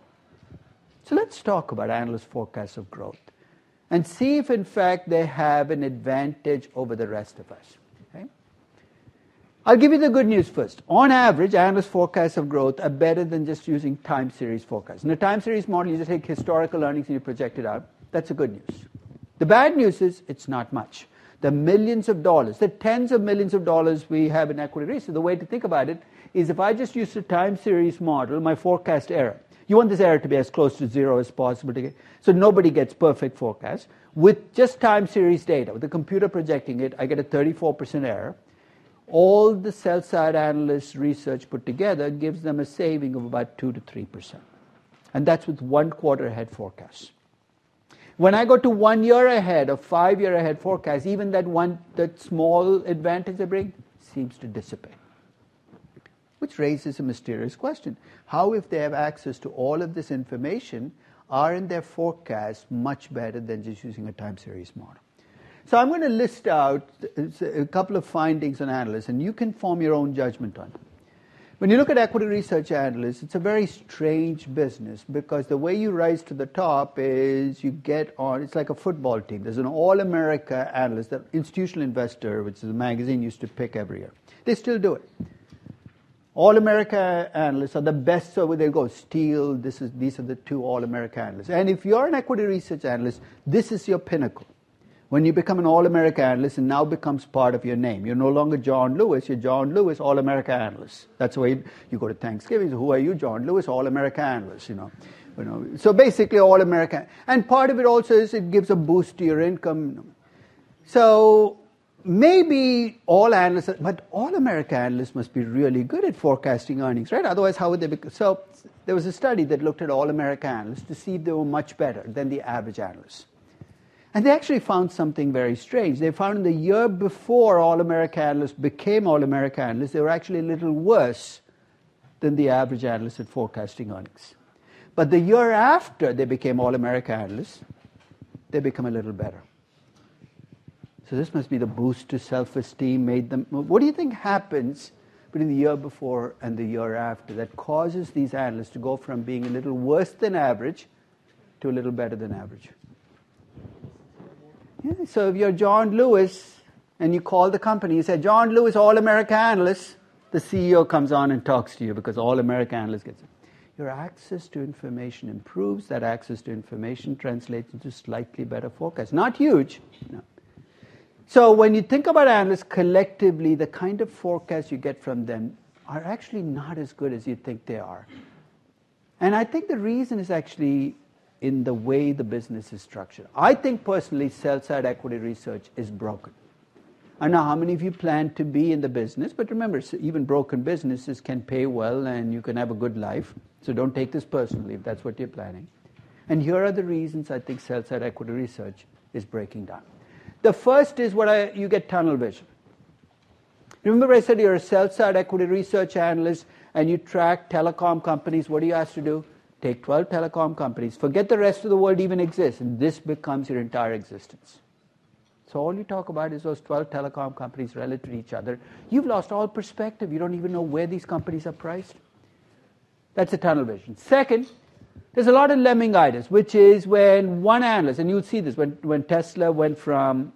So let's talk about analyst forecasts of growth and see if in fact they have an advantage over the rest of us. Okay? I'll give you the good news first. On average, analyst forecasts of growth are better than just using time series forecasts. In a time series model, you just take historical earnings and you project it out. That's the good news. The bad news is it's not much. The millions of dollars, the tens of millions of dollars we have in equity research, the way to think about it is if I just use a time series model, my forecast error, you want this error to be as close to zero as possible, so nobody gets perfect forecasts. With just time series data, with the computer projecting it, I get a 34% error. All the sell-side analysts' research put together gives them a saving of about 2 to 3%. And that's with 1 quarter ahead forecasts. When I go to 1 year ahead or 5 year ahead forecast, even that small advantage they bring seems to dissipate. Which raises a mysterious question. How, if they have access to all of this information, aren't their forecasts much better than just using a time series model? So I'm going to list out a couple of findings on analysts, and you can form your own judgment on it. When you look at equity research analysts, it's a very strange business because the way you rise to the top is you get on, it's like a football team. There's an All-America analyst that Institutional Investor, which is a magazine, used to pick every year. They still do it. All-America analysts are the best, so they'll go, Steele, these are the 2 All-America analysts. And if you're an equity research analyst, this is your pinnacle. When you become an All-America analyst, it now becomes part of your name. You're no longer John Lewis, you're John Lewis, All-America analyst. That's why you go to Thanksgiving, so who are you? John Lewis, All-America analyst, So basically All-America. And part of it also is it gives a boost to your income. So maybe all analysts, but All-America analysts must be really good at forecasting earnings, right? Otherwise, how would they be? So there was a study that looked at All-America analysts to see if they were much better than the average analysts. And they actually found something very strange. They found in the year before All-America analysts became All-America analysts, they were actually a little worse than the average analyst at forecasting earnings. But the year after they became All-America analysts, they become a little better. So this must be the boost to self-esteem made them. What do you think happens between the year before and the year after that causes these analysts to go from being a little worse than average to a little better than average? Yeah, so if you're John Lewis and you call the company, you say, John Lewis, All-America analyst, the CEO comes on and talks to you because All-America analyst gets it. Your access to information improves. That access to information translates into slightly better forecast. Not huge. No. So when you think about analysts collectively, the kind of forecasts you get from them are actually not as good as you think they are. And I think the reason is actually in the way the business is structured. I think personally sell-side equity research is broken. I know how many of you plan to be in the business, but remember, even broken businesses can pay well and you can have a good life. So don't take this personally if that's what you're planning. And here are the reasons I think sell-side equity research is breaking down. The first is you get tunnel vision. Remember I said you're a sell-side equity research analyst and you track telecom companies. What are you asked to do? Take 12 telecom companies. Forget the rest of the world even exists. And this becomes your entire existence. So all you talk about is those 12 telecom companies relative to each other. You've lost all perspective. You don't even know where these companies are priced. That's a tunnel vision. Second, there's a lot of lemmingitis, which is when one analyst, and you'll see this, when Tesla went from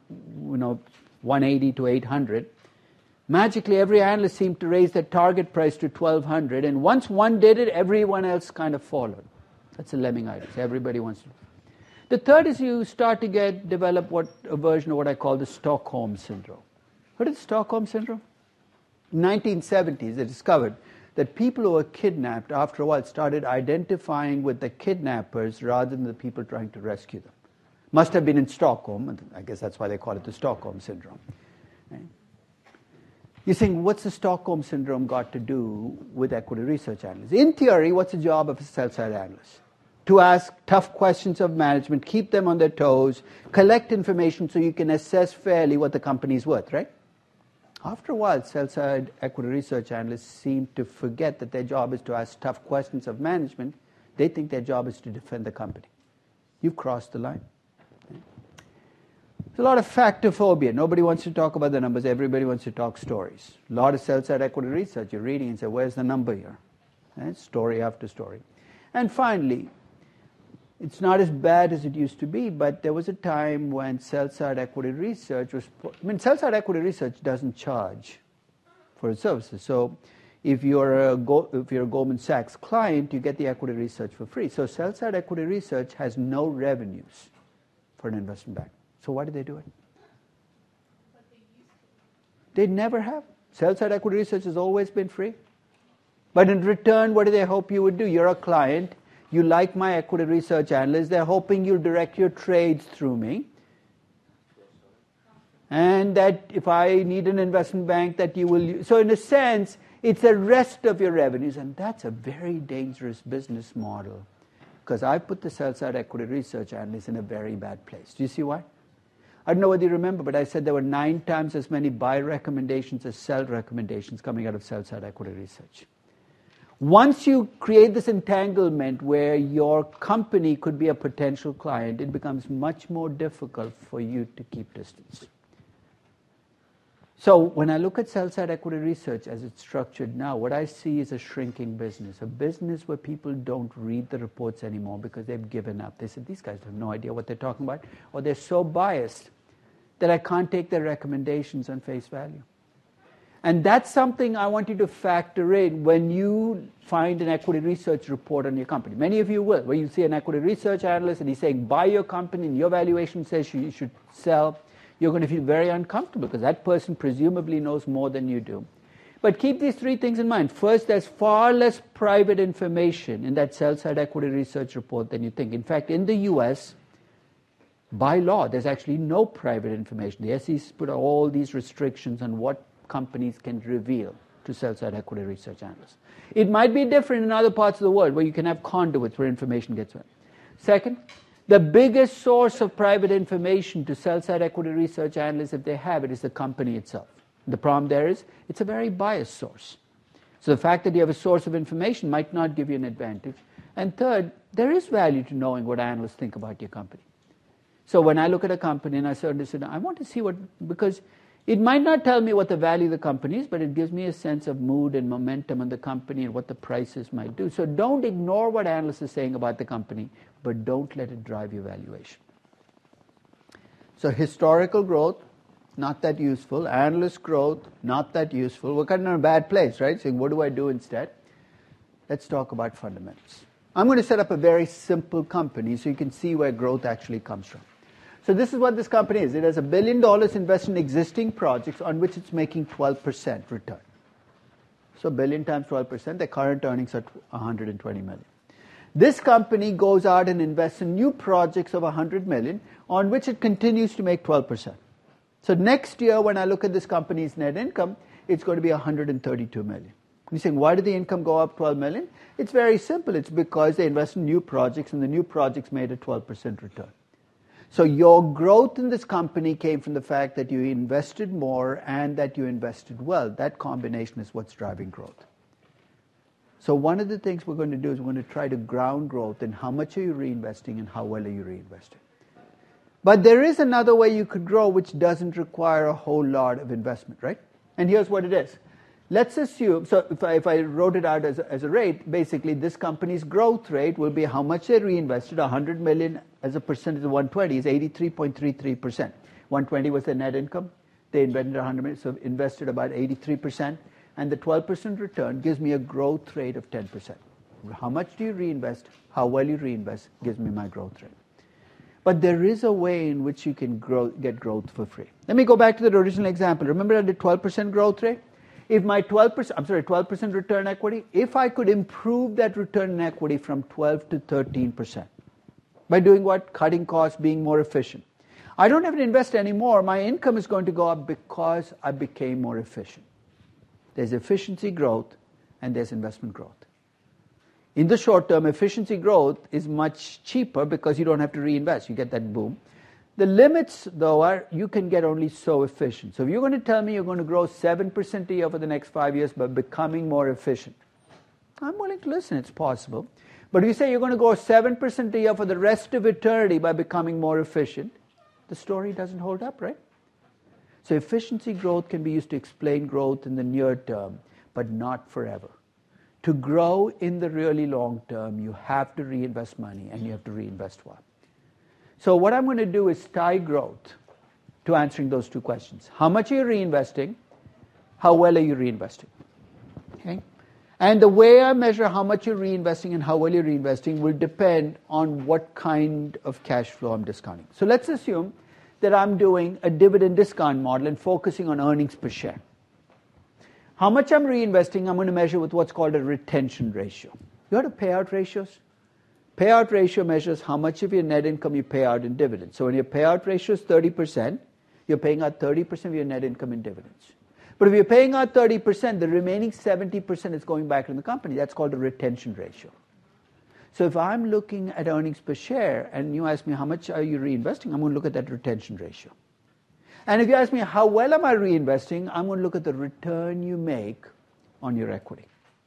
180 to 800, magically every analyst seemed to raise their target price to 1,200, and once one did it, everyone else kind of followed. That's a lemmingitis. Everybody wants to. The third is you start to develop a version of what I call the Stockholm Syndrome. What is the Stockholm Syndrome? In the 1970s, they discovered that people who were kidnapped, after a while, started identifying with the kidnappers rather than the people trying to rescue them. Must have been in Stockholm, and I guess that's why they call it the Stockholm Syndrome. Right? You're saying, what's the Stockholm Syndrome got to do with equity research analysts? In theory, what's the job of a sell-side analyst? To ask tough questions of management, keep them on their toes, collect information so you can assess fairly what the company's worth, right? After a while, sell-side equity research analysts seem to forget that their job is to ask tough questions of management. They think their job is to defend the company. You've crossed the line. There's a lot of factor phobia. Nobody wants to talk about the numbers. Everybody wants to talk stories. A lot of sell-side equity research. You're reading and say, where's the number here? Right? Story after story. And finally, it's not as bad as it used to be, but there was a time when sell-side equity research sell-side equity research doesn't charge for its services. So if you're a Goldman Sachs client, you get the equity research for free. So sell-side equity research has no revenues for an investment bank. So why do they do it? But they used to. They never have. Sell-side equity research has always been free. But in return, what do they hope you would do? You're a client. You like my equity research analyst. They're hoping you'll direct your trades through me. And that if I need an investment bank, that you will use. So in a sense, it's the rest of your revenues. And that's a very dangerous business model. Because I put the sell-side equity research analyst in a very bad place. Do you see why? I don't know whether you remember, but I said there were 9 times as many buy recommendations as sell recommendations coming out of sell-side equity research. Once you create this entanglement where your company could be a potential client, it becomes much more difficult for you to keep distance. So when I look at sell-side equity research as it's structured now, what I see is a shrinking business, a business where people don't read the reports anymore because they've given up. They said, these guys have no idea what they're talking about, or they're so biased that I can't take their recommendations on face value. And that's something I want you to factor in when you find an equity research report on your company. Many of you will, where you see an equity research analyst and he's saying, buy your company, and your valuation says you should sell. You're going to feel very uncomfortable because that person presumably knows more than you do. But keep these 3 things in mind. First, there's far less private information in that sell-side equity research report than you think. In fact, in the U.S., by law, there's actually no private information. The SEC put all these restrictions on what companies can reveal to sell-side equity research analysts. It might be different in other parts of the world where you can have conduits where information gets out. Second, the biggest source of private information to sell-side equity research analysts, if they have it, is the company itself. The problem there is it's a very biased source. So the fact that you have a source of information might not give you an advantage. And third, there is value to knowing what analysts think about your company. So when I look at a company and I certainly say, I want to see because it might not tell me what the value of the company is, but it gives me a sense of mood and momentum on the company and what the prices might do. So don't ignore what analysts are saying about the company, but don't let it drive your valuation. So historical growth, not that useful. Analyst growth, not that useful. We're kind of in a bad place, right? Saying, what do I do instead? Let's talk about fundamentals. I'm going to set up a very simple company so you can see where growth actually comes from. So this is what this company is. It has $1 billion invested in existing projects on which it's making 12% return. So $1 billion times 12%, the current earnings are $120 million. This company goes out and invests in new projects of $100 million on which it continues to make 12%. So next year, when I look at this company's net income, it's going to be $132 million. You're saying, why did the income go up $12 million? It's very simple. It's because they invest in new projects, and the new projects made a 12% return. So your growth in this company came from the fact that you invested more and that you invested well. That combination is what's driving growth. So one of the things we're going to do is we're going to try to ground growth in how much are you reinvesting and how well are you reinvesting. But there is another way you could grow which doesn't require a whole lot of investment, right? And here's what it is. Let's assume, so if I wrote it out as a rate, basically this company's growth rate will be how much they reinvested. 100 million as a percentage of 120 is 83.33%. 120 was their net income. They invested 100 million, so invested about 83%. And the 12% return gives me a growth rate of 10%. How much do you reinvest? How well you reinvest gives me my growth rate. But there is a way in which you can get growth for free. Let me go back to the original example. Remember I did 12% growth rate? If my 12% return equity, if I could improve that return on equity from 12 to 13%, by doing what? Cutting costs, being more efficient. I don't have to invest anymore. My income is going to go up because I became more efficient. There's efficiency growth and there's investment growth. In the short term, efficiency growth is much cheaper because you don't have to reinvest. You get that boom. The limits, though, are you can get only so efficient. So if you're going to tell me you're going to grow 7% a year for the next 5 years by becoming more efficient, I'm willing to listen. It's possible. But if you say you're going to grow 7% a year for the rest of eternity by becoming more efficient, the story doesn't hold up, right? So efficiency growth can be used to explain growth in the near term, but not forever. To grow in the really long term, you have to reinvest money, and you have to reinvest well. So what I'm going to do is tie growth to answering those two questions. How much are you reinvesting? How well are you reinvesting? Okay? And the way I measure how much you're reinvesting and how well you're reinvesting will depend on what kind of cash flow I'm discounting. So let's assume that I'm doing a dividend discount model and focusing on earnings per share. How much I'm reinvesting, I'm going to measure with what's called a retention ratio. You heard of payout ratios? Payout ratio measures how much of your net income you pay out in dividends. So when your payout ratio is 30%, you're paying out 30% of your net income in dividends. But if you're paying out 30%, the remaining 70% is going back in the company. That's called a retention ratio. So if I'm looking at earnings per share and you ask me how much are you reinvesting, I'm going to look at that retention ratio. And if you ask me how well am I reinvesting, I'm going to look at the return you make on your equity.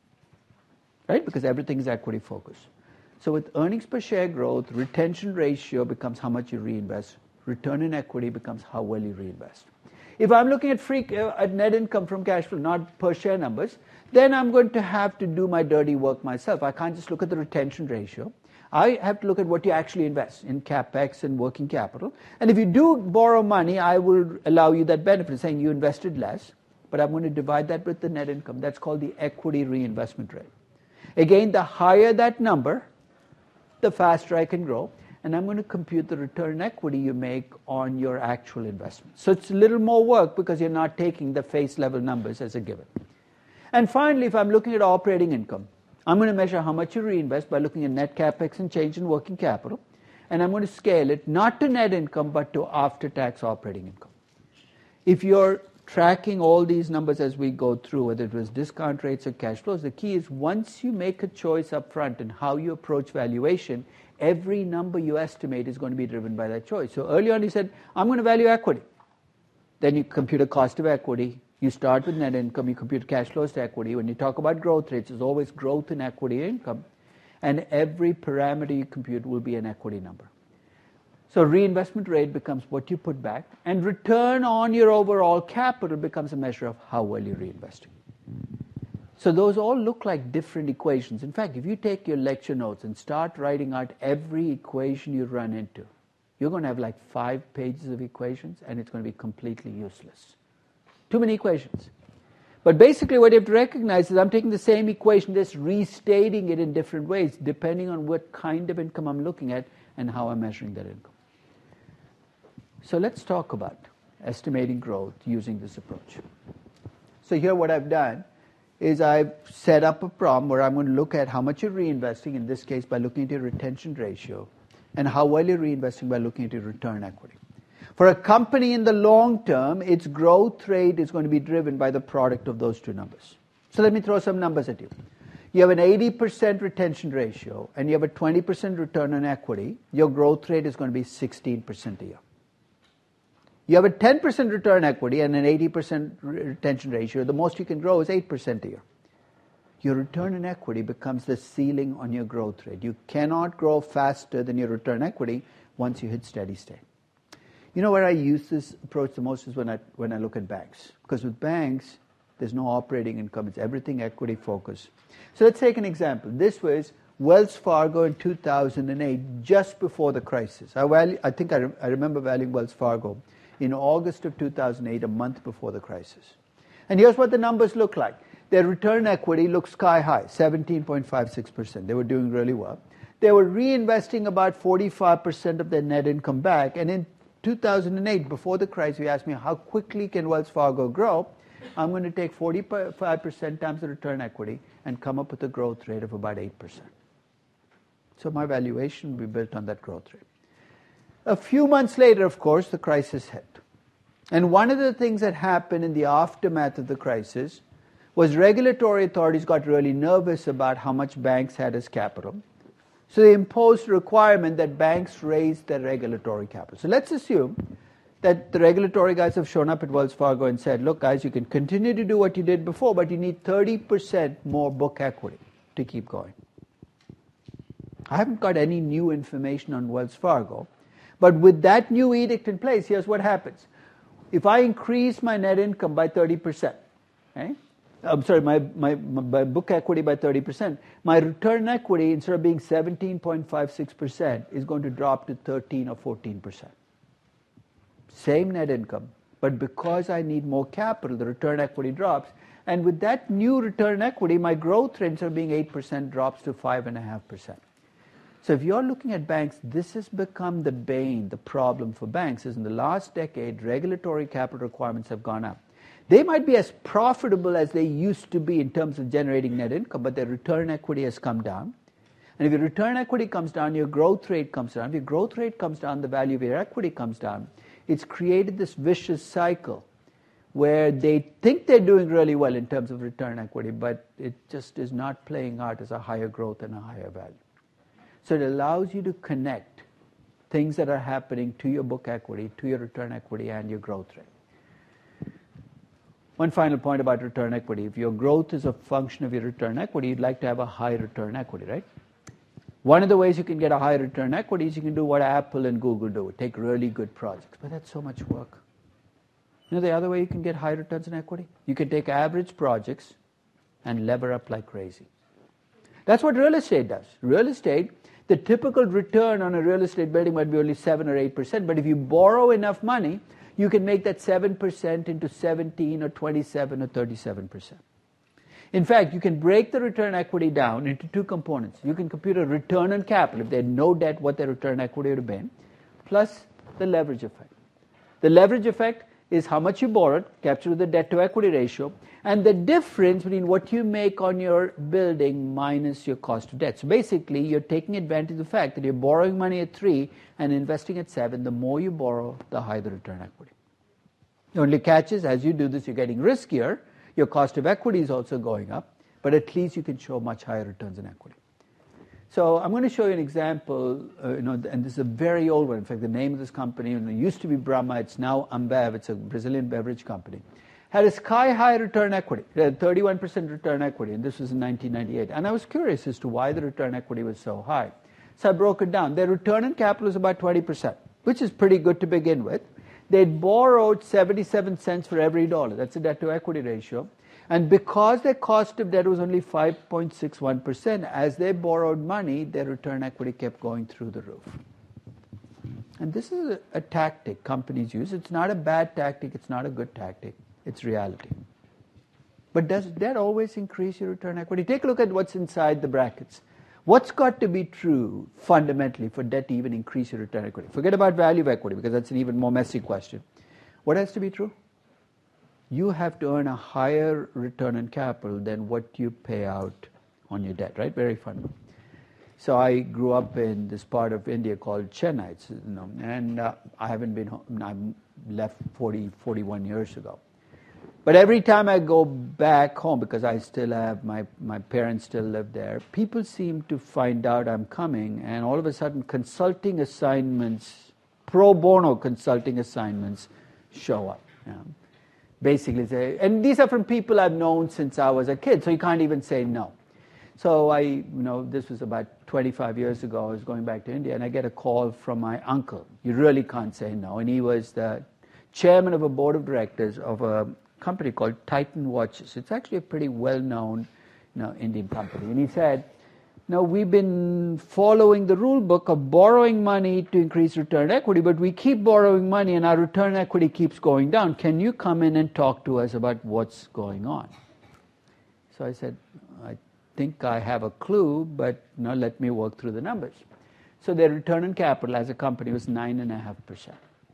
Right? Because everything is equity focused. So with earnings per share growth, retention ratio becomes how much you reinvest. Return on equity becomes how well you reinvest. If I'm looking at net income from cash flow, not per share numbers, then I'm going to have to do my dirty work myself. I can't just look at the retention ratio. I have to look at what you actually invest in CapEx and working capital. And if you do borrow money, I will allow you that benefit, saying you invested less, but I'm going to divide that with the net income. That's called the equity reinvestment rate. Again, the higher that number, the faster I can grow. And I'm going to compute the return on equity you make on your actual investment. So it's a little more work because you're not taking the face level numbers as a given. And finally, if I'm looking at operating income, I'm going to measure how much you reinvest by looking at net capex and change in working capital. And I'm going to scale it not to net income but to after-tax operating income. If you're tracking all these numbers as we go through, whether it was discount rates or cash flows, the key is once you make a choice up front in how you approach valuation, every number you estimate is going to be driven by that choice. So early on you said, I'm going to value equity. Then you compute a cost of equity. You start with net income. You compute cash flows to equity. When you talk about growth rates, there's always growth in equity income. And every parameter you compute will be an equity number. So reinvestment rate becomes what you put back. And return on your overall capital becomes a measure of how well you're reinvesting. So those all look like different equations. In fact, if you take your lecture notes and start writing out every equation you run into, you're going to have like 5 pages of equations, and it's going to be completely useless. Too many equations. But basically what you have to recognize is I'm taking the same equation, just restating it in different ways, depending on what kind of income I'm looking at and how I'm measuring that income. So let's talk about estimating growth using this approach. So here what I've done is I've set up a problem where I'm going to look at how much you're reinvesting, in this case by looking at your retention ratio, and how well you're reinvesting by looking at your return equity. For a company in the long term, its growth rate is going to be driven by the product of those two numbers. So let me throw some numbers at you. You have an 80% retention ratio and you have a 20% return on equity, your growth rate is going to be 16% a year. You have a 10% return equity and an 80% retention ratio, the most you can grow is 8% a year. Your return on equity becomes the ceiling on your growth rate. You cannot grow faster than your return equity once you hit steady state. You know where I use this approach the most is when I look at banks. Because with banks, there's no operating income. It's everything equity focused. So let's take an example. This was Wells Fargo in 2008, just before the crisis. I remember valuing Wells Fargo in August of 2008, a month before the crisis. And here's what the numbers look like. Their return equity looked sky high, 17.56%. They were doing really well. They were reinvesting about 45% of their net income back. And in 2008, before the crisis, you asked me how quickly can Wells Fargo grow. I'm going to take 45% times the return equity and come up with a growth rate of about 8%. So my valuation will be built on that growth rate. A few months later, of course, the crisis hit. And one of the things that happened in the aftermath of the crisis was regulatory authorities got really nervous about how much banks had as capital. So they imposed a requirement that banks raise their regulatory capital. So let's assume that the regulatory guys have shown up at Wells Fargo and said, look guys, you can continue to do what you did before, but you need 30% more book equity to keep going. I haven't got any new information on Wells Fargo, but with that new edict in place, here's what happens. If I increase my net income by 30%, okay? I'm sorry, my book equity by 30%, my return equity, instead of being 17.56%, is going to drop to 13 or 14%. Same net income, but because I need more capital, the return equity drops. And with that new return equity, my growth rate, instead of being 8%, drops to 5.5%. So if you're looking at banks, this has become the bane, the problem for banks, is in the last decade, regulatory capital requirements have gone up. They might be as profitable as they used to be in terms of generating net income, but their return equity has come down. And if your return equity comes down, your growth rate comes down. If your growth rate comes down, the value of your equity comes down. It's created this vicious cycle where they think they're doing really well in terms of return equity, but it just is not playing out as a higher growth and a higher value. So it allows you to connect things that are happening to your book equity, to your return equity, and your growth rate. One final point about return equity. If your growth is a function of your return equity, you'd like to have a high return equity, right? One of the ways you can get a high return equity is you can do what Apple and Google do, take really good projects. But that's so much work. You know the other way you can get high returns on equity? You can take average projects and lever up like crazy. That's what real estate does. Real estate, the typical return on a real estate building might be only 7 or 8%, but if you borrow enough money, you can make that 7% into 17 or 27 or 37%. In fact, you can break the return equity down into two components. You can compute a return on capital, if they had no debt, what their return equity would have been, plus the leverage effect. The leverage effect is how much you borrowed, captured with the debt to equity ratio, and the difference between what you make on your building minus your cost of debt. So basically, you're taking advantage of the fact that you're borrowing money at 3 and investing at 7. The more you borrow, the higher the return equity. The only catch is, as you do this, you're getting riskier. Your cost of equity is also going up, but at least you can show much higher returns on equity. So I'm going to show you an example, and this is a very old one. In fact, the name of this company, it used to be Brahma, it's now Ambev, it's a Brazilian beverage company, had a sky-high return equity. It had 31% return equity, and this was in 1998. And I was curious as to why the return equity was so high. So I broke it down. Their return on capital is about 20%, which is pretty good to begin with. They'd borrowed 77 cents for every dollar. That's a debt-to-equity ratio. And because their cost of debt was only 5.61%, as they borrowed money, their return equity kept going through the roof. And this is a tactic companies use. It's not a bad tactic. It's not a good tactic. It's reality. But does that always increase your return equity? Take a look at what's inside the brackets. What's got to be true fundamentally for debt to even increase your return on equity? Forget about value of equity because that's an even more messy question. What has to be true? You have to earn a higher return on capital than what you pay out on your debt, right? Very fundamental. So I grew up in this part of India called Chennai, and I haven't been home. I left 41 years ago. But every time I go back home, because I still have, my parents still live there, people seem to find out I'm coming, and all of a sudden consulting assignments, pro bono consulting assignments show up. Basically say, and these are from people I've known since I was a kid, so you can't even say no. So this was about 25 years ago, I was going back to India, and I get a call from my uncle. You really can't say no. And he was the chairman of a board of directors of a company called Titan Watches. It's actually a pretty well-known Indian company. And he said, we've been following the rule book of borrowing money to increase return equity, but we keep borrowing money and our return equity keeps going down. Can you come in and talk to us about what's going on? So I said, I think I have a clue, but let me work through the numbers. So their return on capital as a company was 9.5%.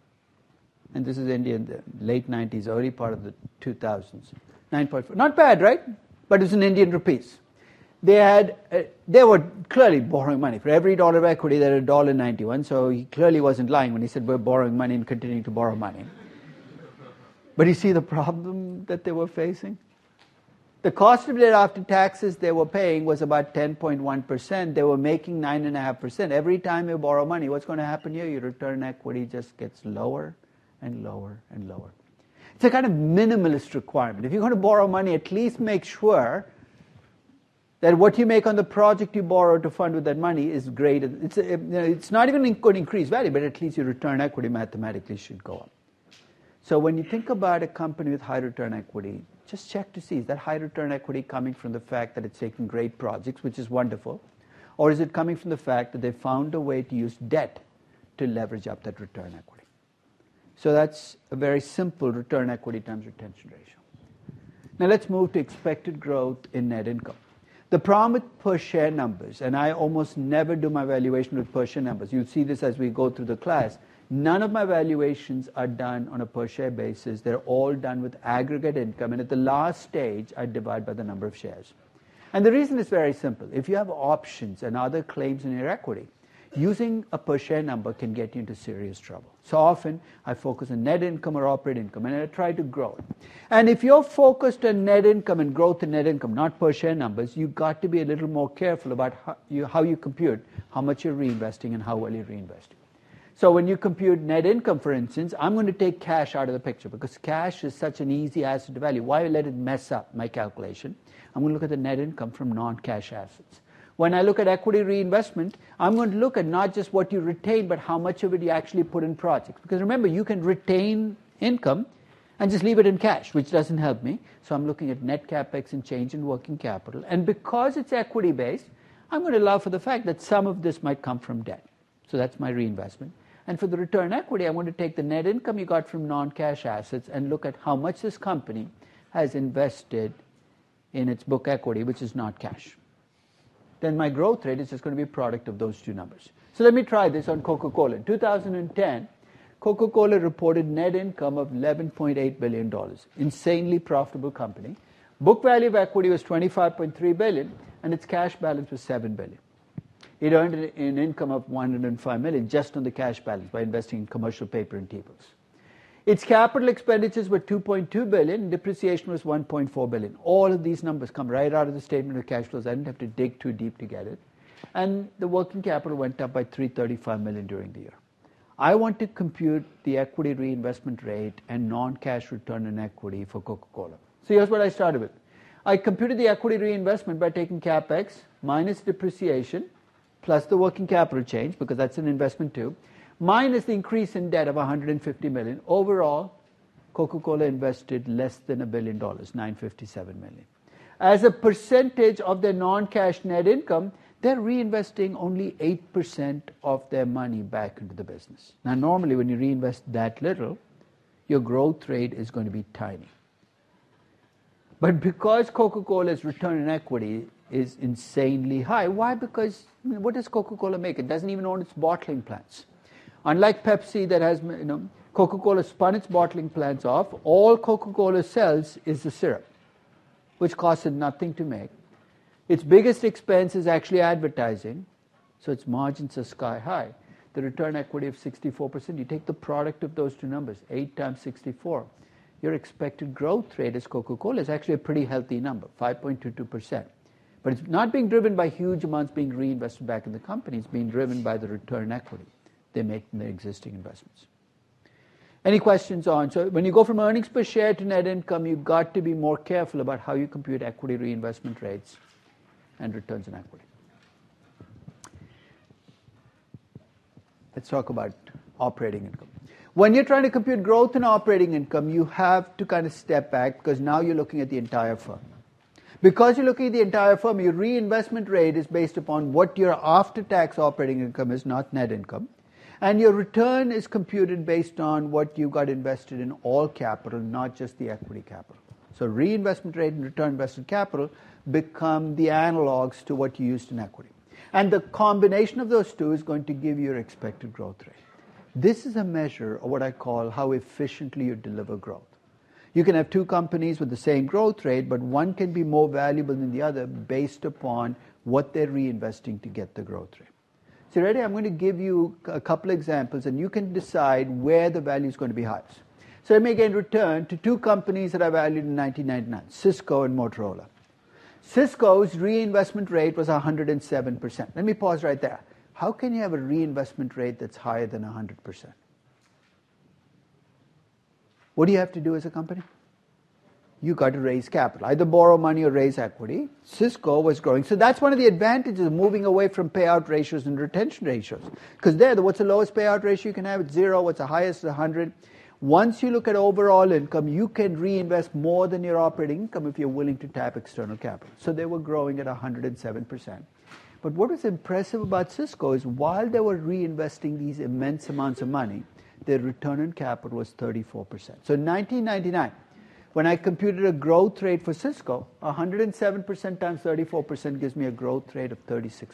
And this is India in the late 90s, early part of the 2000s. 9.4. Not bad, right? But it's in Indian rupees. They were clearly borrowing money. For every dollar of equity, they had $1.91. So he clearly wasn't lying when he said we're borrowing money and continuing to borrow money. But you see the problem that they were facing? The cost of debt after taxes they were paying was about 10.1%. They were making 9.5%. Every time you borrow money, what's going to happen here? Your return equity just gets lower and lower and lower. It's a kind of minimalist requirement. If you're going to borrow money, at least make sure that what you make on the project you borrow to fund with that money is great. It's not even going to increase value, but at least your return equity mathematically should go up. So when you think about a company with high return equity, just check to see, is that high return equity coming from the fact that it's taking great projects, which is wonderful, or is it coming from the fact that they found a way to use debt to leverage up that return equity? So that's a very simple return equity times retention ratio. Now let's move to expected growth in net income. The problem with per share numbers, and I almost never do my valuation with per share numbers. You'll see this as we go through the class. None of my valuations are done on a per share basis. They're all done with aggregate income. And at the last stage, I divide by the number of shares. And the reason is very simple. If you have options and other claims in your equity, using a per share number can get you into serious trouble. So often I focus on net income or operating income, and I try to grow it. And if you're focused on net income and growth in net income, not per share numbers, you've got to be a little more careful about how you compute how much you're reinvesting and how well you're reinvesting. So when you compute net income, for instance, I'm going to take cash out of the picture because cash is such an easy asset to value. Why let it mess up my calculation? I'm going to look at the net income from non-cash assets. When I look at equity reinvestment, I'm going to look at not just what you retain, but how much of it you actually put in projects. Because remember, you can retain income and just leave it in cash, which doesn't help me. So I'm looking at net capex and change in working capital. And because it's equity-based, I'm going to allow for the fact that some of this might come from debt. So that's my reinvestment. And for the return equity, I'm going to take the net income you got from non-cash assets and look at how much this company has invested in its book equity, which is not cash. Then my growth rate is just going to be a product of those two numbers. So let me try this on Coca-Cola. In 2010, Coca-Cola reported net income of $11.8 billion. Insanely profitable company. Book value of equity was $25.3 billion, and its cash balance was $7 billion. It earned an income of $105 million just on the cash balance by investing in commercial paper and T-bills. Its capital expenditures were $2.2 billion, depreciation was $1.4 billion. All of these numbers come right out of the statement of cash flows. I didn't have to dig too deep to get it. And the working capital went up by $335 million during the year. I want to compute the equity reinvestment rate and non-cash return on equity for Coca-Cola. So here's what I started with. I computed the equity reinvestment by taking capex minus depreciation plus the working capital change, because that's an investment too, minus the increase in debt of $150 million. Overall, Coca-Cola invested less than $1 billion, $957 million. As a percentage of their non-cash net income, they're reinvesting only 8% of their money back into the business. Now, normally when you reinvest that little, your growth rate is going to be tiny. But because Coca-Cola's return on equity is insanely high. Why? Because what does Coca-Cola make? It doesn't even own its bottling plants. Unlike Pepsi that has, Coca-Cola spun its bottling plants off, all Coca-Cola sells is the syrup, which costs it nothing to make. Its biggest expense is actually advertising, so its margins are sky high. The return equity of 64%, you take the product of those two numbers, 8 times 64. Your expected growth rate as Coca-Cola is actually a pretty healthy number, 5.22%. But it's not being driven by huge amounts being reinvested back in the company. It's being driven by the return equity they make in their existing investments. Any questions on? So when you go from earnings per share to net income, you've got to be more careful about how you compute equity reinvestment rates and returns on equity. Let's talk about operating income. When you're trying to compute growth in operating income, you have to kind of step back because now you're looking at the entire firm. Because you're looking at the entire firm, your reinvestment rate is based upon what your after-tax operating income is, not net income. And your return is computed based on what you got invested in all capital, not just the equity capital. So reinvestment rate and return invested capital become the analogs to what you used in equity. And the combination of those two is going to give you your expected growth rate. This is a measure of what I call how efficiently you deliver growth. You can have two companies with the same growth rate, but one can be more valuable than the other based upon what they're reinvesting to get the growth rate. So ready? I'm going to give you a couple examples, and you can decide where the value is going to be highest. So let me again return to two companies that I valued in 1999, Cisco and Motorola. Cisco's reinvestment rate was 107%. Let me pause right there. How can you have a reinvestment rate that's higher than 100%? What do you have to do as a company? You got to raise capital, either borrow money or raise equity. Cisco was growing. So that's one of the advantages of moving away from payout ratios and retention ratios. Because what's the lowest payout ratio you can have? It's 0. What's the highest? 100. Once you look at overall income, you can reinvest more than your operating income if you're willing to tap external capital. So they were growing at 107%. But what was impressive about Cisco is while they were reinvesting these immense amounts of money, their return on capital was 34%. So in 1999, when I computed a growth rate for Cisco, 107% times 34% gives me a growth rate of 36%.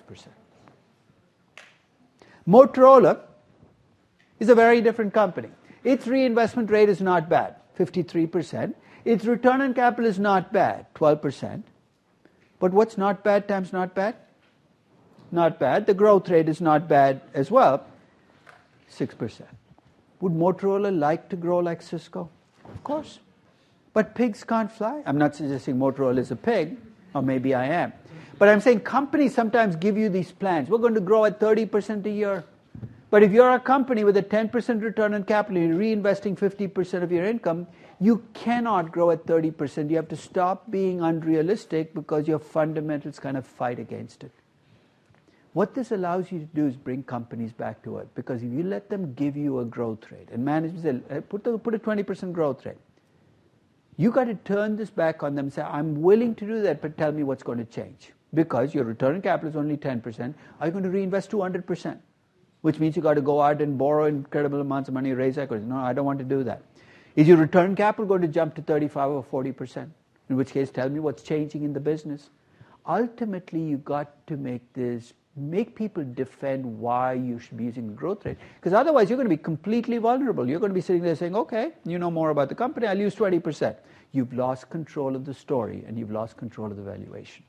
Motorola is a very different company. Its reinvestment rate is not bad, 53%. Its return on capital is not bad, 12%. But what's not bad times not bad? Not bad. The growth rate is not bad as well, 6%. Would Motorola like to grow like Cisco? Of course. But pigs can't fly. I'm not suggesting Motorola is a pig, or maybe I am. But I'm saying companies sometimes give you these plans. We're going to grow at 30% a year. But if you're a company with a 10% return on capital, you're reinvesting 50% of your income, you cannot grow at 30%. You have to stop being unrealistic because your fundamentals kind of fight against it. What this allows you to do is bring companies back to earth, because if you let them give you a growth rate, and management say, put a 20% growth rate, you got to turn this back on them and say, I'm willing to do that, but tell me what's going to change. Because your return on capital is only 10%, are you going to reinvest 200%? Which means you got to go out and borrow incredible amounts of money, raise equity. No, I don't want to do that. Is your return capital going to jump to 35 or 40%? In which case, tell me what's changing in the business. Ultimately, you got to make people defend why you should be using the growth rate. Because otherwise, you're going to be completely vulnerable. You're going to be sitting there saying, okay, you know more about the company, I'll use 20%. You've lost control of the story, and you've lost control of the valuation.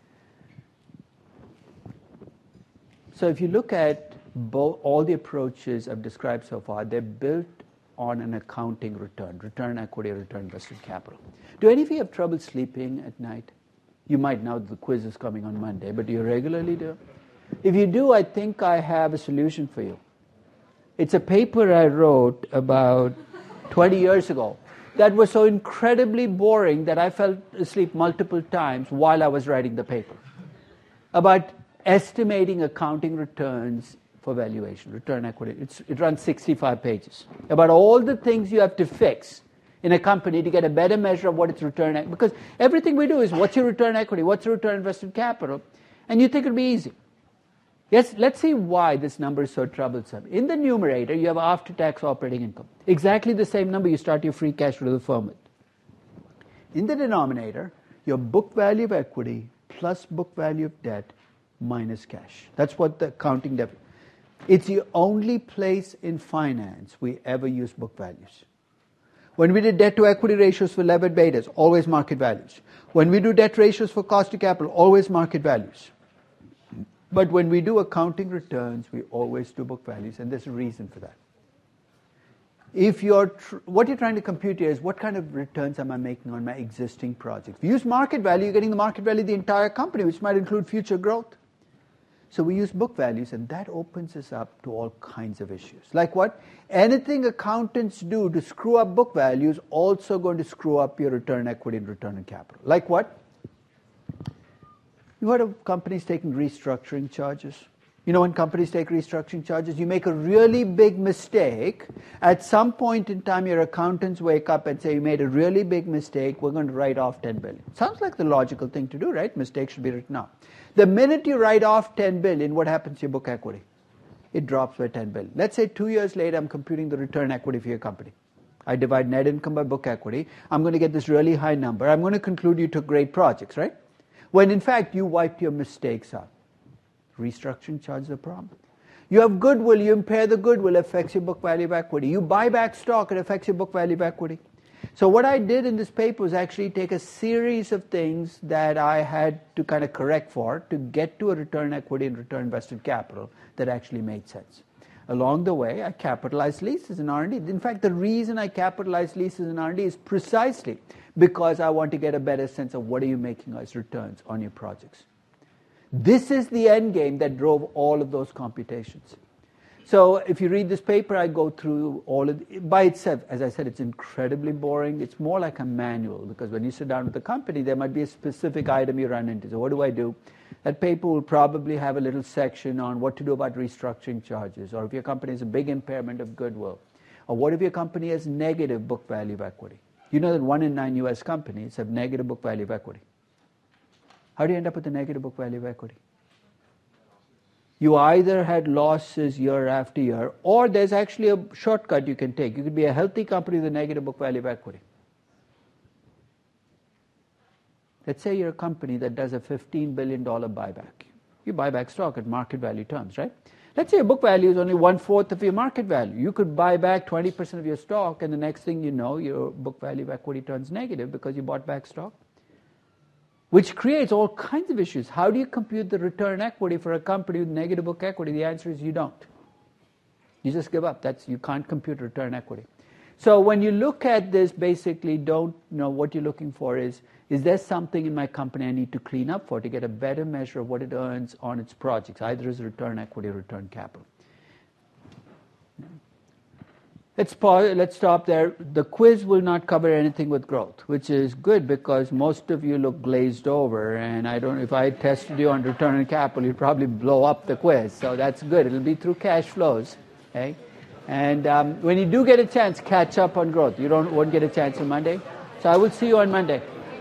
So if you look at all the approaches I've described so far, they're built on an accounting return equity, return invested capital. Do any of you have trouble sleeping at night? You might now, the quiz is coming on Monday, but do you regularly do? If you do, I think I have a solution for you. It's a paper I wrote about 20 years ago that was so incredibly boring that I fell asleep multiple times while I was writing the paper. About estimating accounting returns for valuation, return equity. It runs 65 pages. About all the things you have to fix in a company to get a better measure of what its return equity. Because everything we do is what's your return equity, what's your return invested capital, and you think it'll be easy. Yes, let's see why this number is so troublesome. In the numerator, you have after-tax operating income. Exactly the same number you start your free cash flow to the firm with. In the denominator, your book value of equity plus book value of debt minus cash. That's what the accounting definition. It's the only place in finance we ever use book values. When we did debt to equity ratios for levered betas, always market values. When we do debt ratios for cost of capital, always market values. But when we do accounting returns, we always do book values, and there's a reason for that. If what you're trying to compute here is what kind of returns am I making on my existing projects. If you use market value, you're getting the market value of the entire company, which might include future growth. So we use book values, and that opens us up to all kinds of issues. Like what? Anything accountants do to screw up book values also going to screw up your return on equity and return on capital. Like what? You heard of companies taking restructuring charges? You know, when companies take restructuring charges, you make a really big mistake. At some point in time, your accountants wake up and say, you made a really big mistake, we're going to write off $10 billion. Sounds like the logical thing to do, right? Mistakes should be written off. The minute you write off $10 billion, what happens to your book equity? It drops by $10 billion. Let's say 2 years later, I'm computing the return equity for your company. I divide net income by book equity. I'm going to get this really high number. I'm going to conclude you took great projects, right? When in fact, you wiped your mistakes out. Restructuring charge is a problem. You have goodwill, you impair the goodwill, it affects your book value of equity. You buy back stock, it affects your book value of equity. So what I did in this paper was actually take a series of things that I had to kind of correct for to get to a return equity and return invested capital that actually made sense. Along the way, I capitalized leases in R&D. In fact, the reason I capitalized leases in R&D is precisely because I want to get a better sense of what are you making as returns on your projects. This is the end game that drove all of those computations. So if you read this paper, I go through all of it. By itself, as I said, it's incredibly boring. It's more like a manual, because when you sit down with the company, there might be a specific item you run into. So what do I do? That paper will probably have a little section on what to do about restructuring charges, or if your company has a big impairment of goodwill, or what if your company has negative book value of equity. You know that 1 in 9 U.S. companies have negative book value of equity. How do you end up with a negative book value of equity? You either had losses year after year, or there's actually a shortcut you can take. You could be a healthy company with a negative book value of equity. Let's say you're a company that does a $15 billion buyback. You buy back stock at market value terms, right? Let's say your book value is only 1/4 of your market value. You could buy back 20% of your stock, and the next thing you know, your book value of equity turns negative because you bought back stock, which creates all kinds of issues. How do you compute the return equity for a company with negative book equity? The answer is you don't. You just give up. You can't compute return equity. So when you look at this, basically don't know what you're looking for is there something in my company I need to clean up for to get a better measure of what it earns on its projects, either as return equity or return capital. Let's pause. Let's stop there. The quiz will not cover anything with growth, which is good because most of you look glazed over, and if I tested you on return on capital, you'd probably blow up the quiz. So that's good. It'll be through cash flows, okay? And when you do get a chance, catch up on growth. You won't get a chance on Monday. So I will see you on Monday.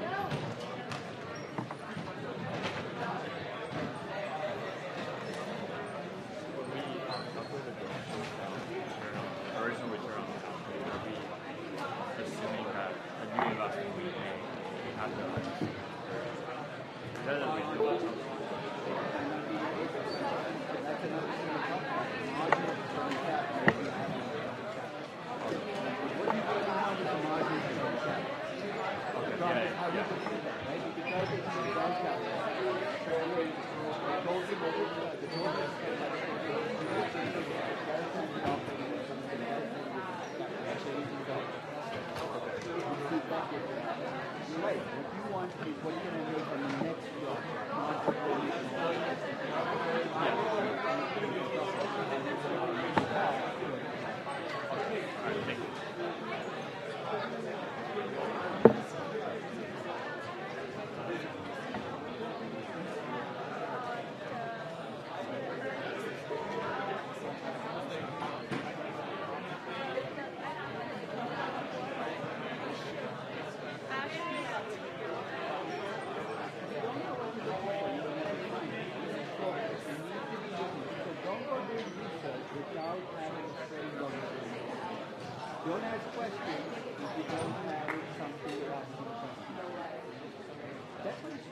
Don't ask questions if you don't have something to ask. That's what it's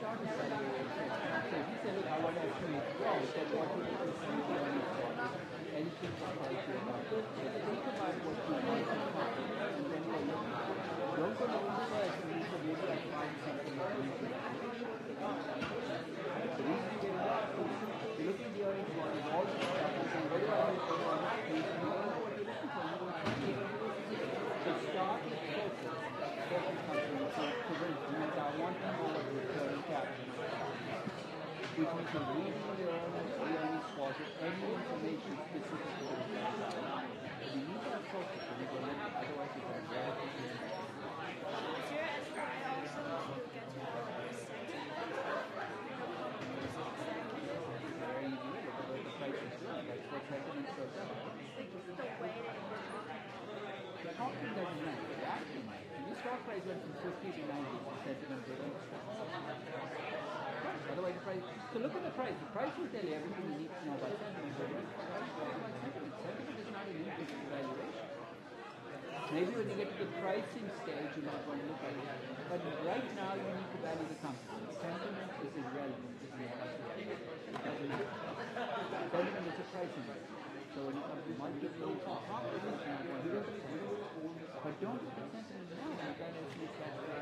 start with valuation. So if you say, look, I want to estimate growth, then what you do is you do any anything that tells you about it. So think about what you want to accomplish, and then go look at it. Don't go looking first and you say, maybe I find something that needs evaluation. The reason you get that is you look at the earnings call, all the stuff, and say, what do I need for one piece? You don't know what you're looking for, you don't find it. So start with focus. Certain companies, so for instance, I want to know what return on capital is, which means you're reading the earnings calls or any information specific to the return on capital. You need to have focus when you go in, otherwise you can very quickly end up. Is your SRI also to get to know the percentage of the company's exactly? It's very easy to look at what the price is doing. That's what sentiment shows up. Like the way that you're talking. The talking doesn't matter. The action might. When your stock price went from 50 to 90, the sentiment goes up. Otherwise, the price. So look at the price. The price will tell you everything you need to know about sentiment. But what about sentiment? Sentiment is not an input to evaluation. Maybe when you get to the pricing stage, you might want to look at it. But right now, you need to value the company. Sentiment is irrelevant if you have to. Sentiment is a pricing rate. So when it comes to multiples and profits, you might want to look at sentiment. But don't look at sentiment now. You can actually catch the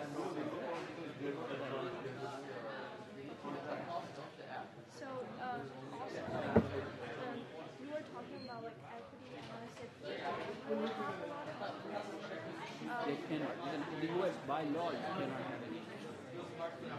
So also you were talking about like equity analysis. Will you have a lot of They cannot. In the US, by law, you cannot have any. but they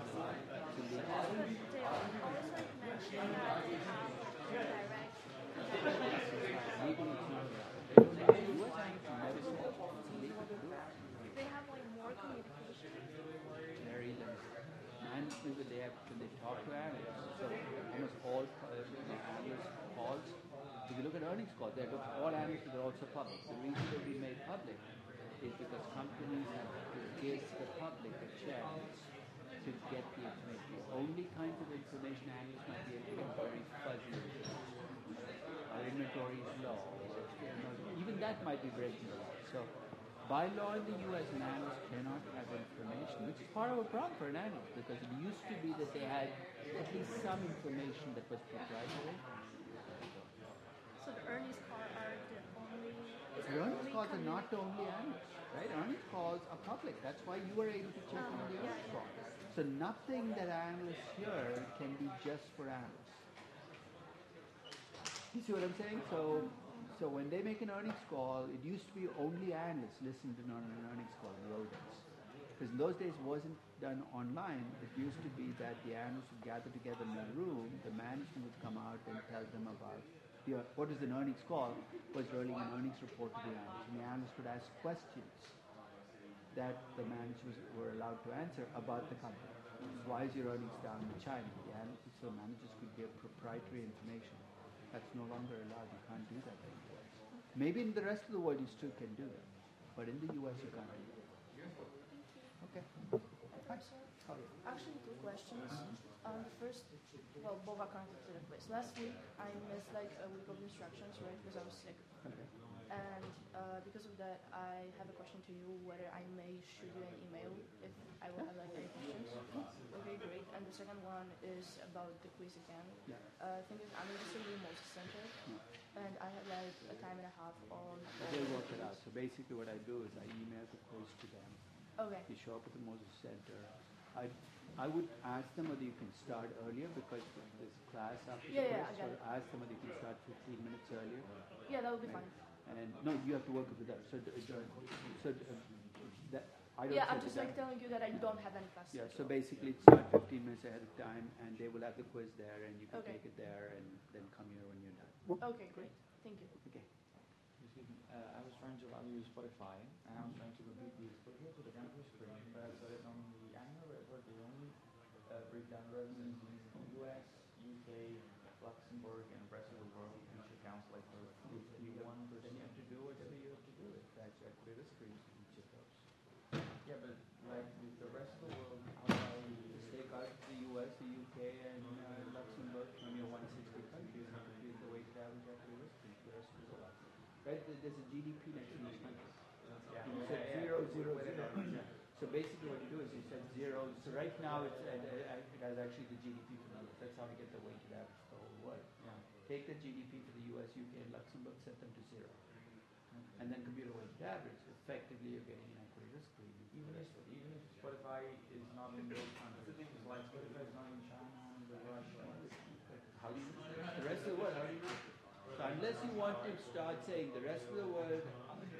always like mention that they have direct Legally, it's not allowed. They don't have the US and it's medicine. It's illegal to do it. they have like more communication. Very limited. Management, when they talk to analysts, so almost all analyst calls, if you look at earnings calls, all analysts are also public. The reason they've been made public is because companies have to give the public a chance to get the information. The only kinds of information analysts might be able to get very fuzzy information. Our inventory is low. Even that might be breaking the law. So by law in the US, an analyst cannot have information, which is part of a problem for an analyst because it used to be that they had at least some information that was proprietary. So the earnings call are the only. Is The the earnings only calls are not only analysts, right? Earnings calls are public. That's why you were able to check on the yeah, earnings yeah. call. So nothing that analysts hear can be just for analysts. You see what I'm saying? So when they make an earnings call, it used to be only analysts listened to an earnings call in those days. Because in those days it wasn't done online. It used to be that the analysts would gather together in a room, the management would come out and tell them about what is an earnings call was really an earnings report to the analysts. And the analysts would ask questions that the managers were allowed to answer about the company. Why is your earnings down in China? The analysts, so managers could give proprietary information. That's no longer allowed. You can't do that anymore. Maybe in the rest of the world you still can do that, but in the US you can't do that. Okay. Hi. How are you? Actually, two questions. The first, well, both are connected to the quiz. Last week, I missed like a week of instructions, right, because I was sick. Okay. And because of that, I have a question to you, whether I may shoot you an email if I will have like any questions. Okay, great. And the second one is about the quiz again. Yeah. Thing is, I'm interested in the Moses Center, and I have like a time and a half on. They'll work it out. So basically what I do is I email the quiz to them. Okay. You show up at the Moses Center. I would ask them whether you can start earlier because there's class after the Yeah, quiz. I got So it. ask them whether you can start 15 minutes earlier. Yeah, that would be fine. And no, you have to work with them. That I don't. Yeah, say I'm to just them- like telling you that I don't have any class. Yeah, so scheduled. basically start 15 minutes ahead of time and they will have the quiz there and you can Okay. take it there and then come here when you're done. Okay, great. Thank you. Okay. Excuse me, I was trying to use Spotify and I was trying to repeat these, but here to the front of the screen, but I saw that on the annual report they only break down revenues in US, UK, Luxembourg, and the rest of the world, which accounts like for 51%. Then you have to do whatever you have to do. That's equity risk for each of those. Yeah, but like with the rest of the world, how do I Just take out the US, the UK, and Luxembourg from your 160 countries and compute the weighted average equity risk rate. The rest is all. Right? There's a GDP next to each country. Yeah. You said 0, 0, 0. So So basically what you do is you set zero. So right now it has actually the GDP for the US. That's how we get the weighted average for the whole world. Yeah. Take the GDP for the US, UK, and Luxembourg, set them to zero. And then compute a weighted average. Effectively, you're getting an equity risk premium. Even if Spotify is not in those countries, like Spotify is not in China and Russia. How do you know? The rest of the world, how do you know? So unless you want to start saying the rest of the world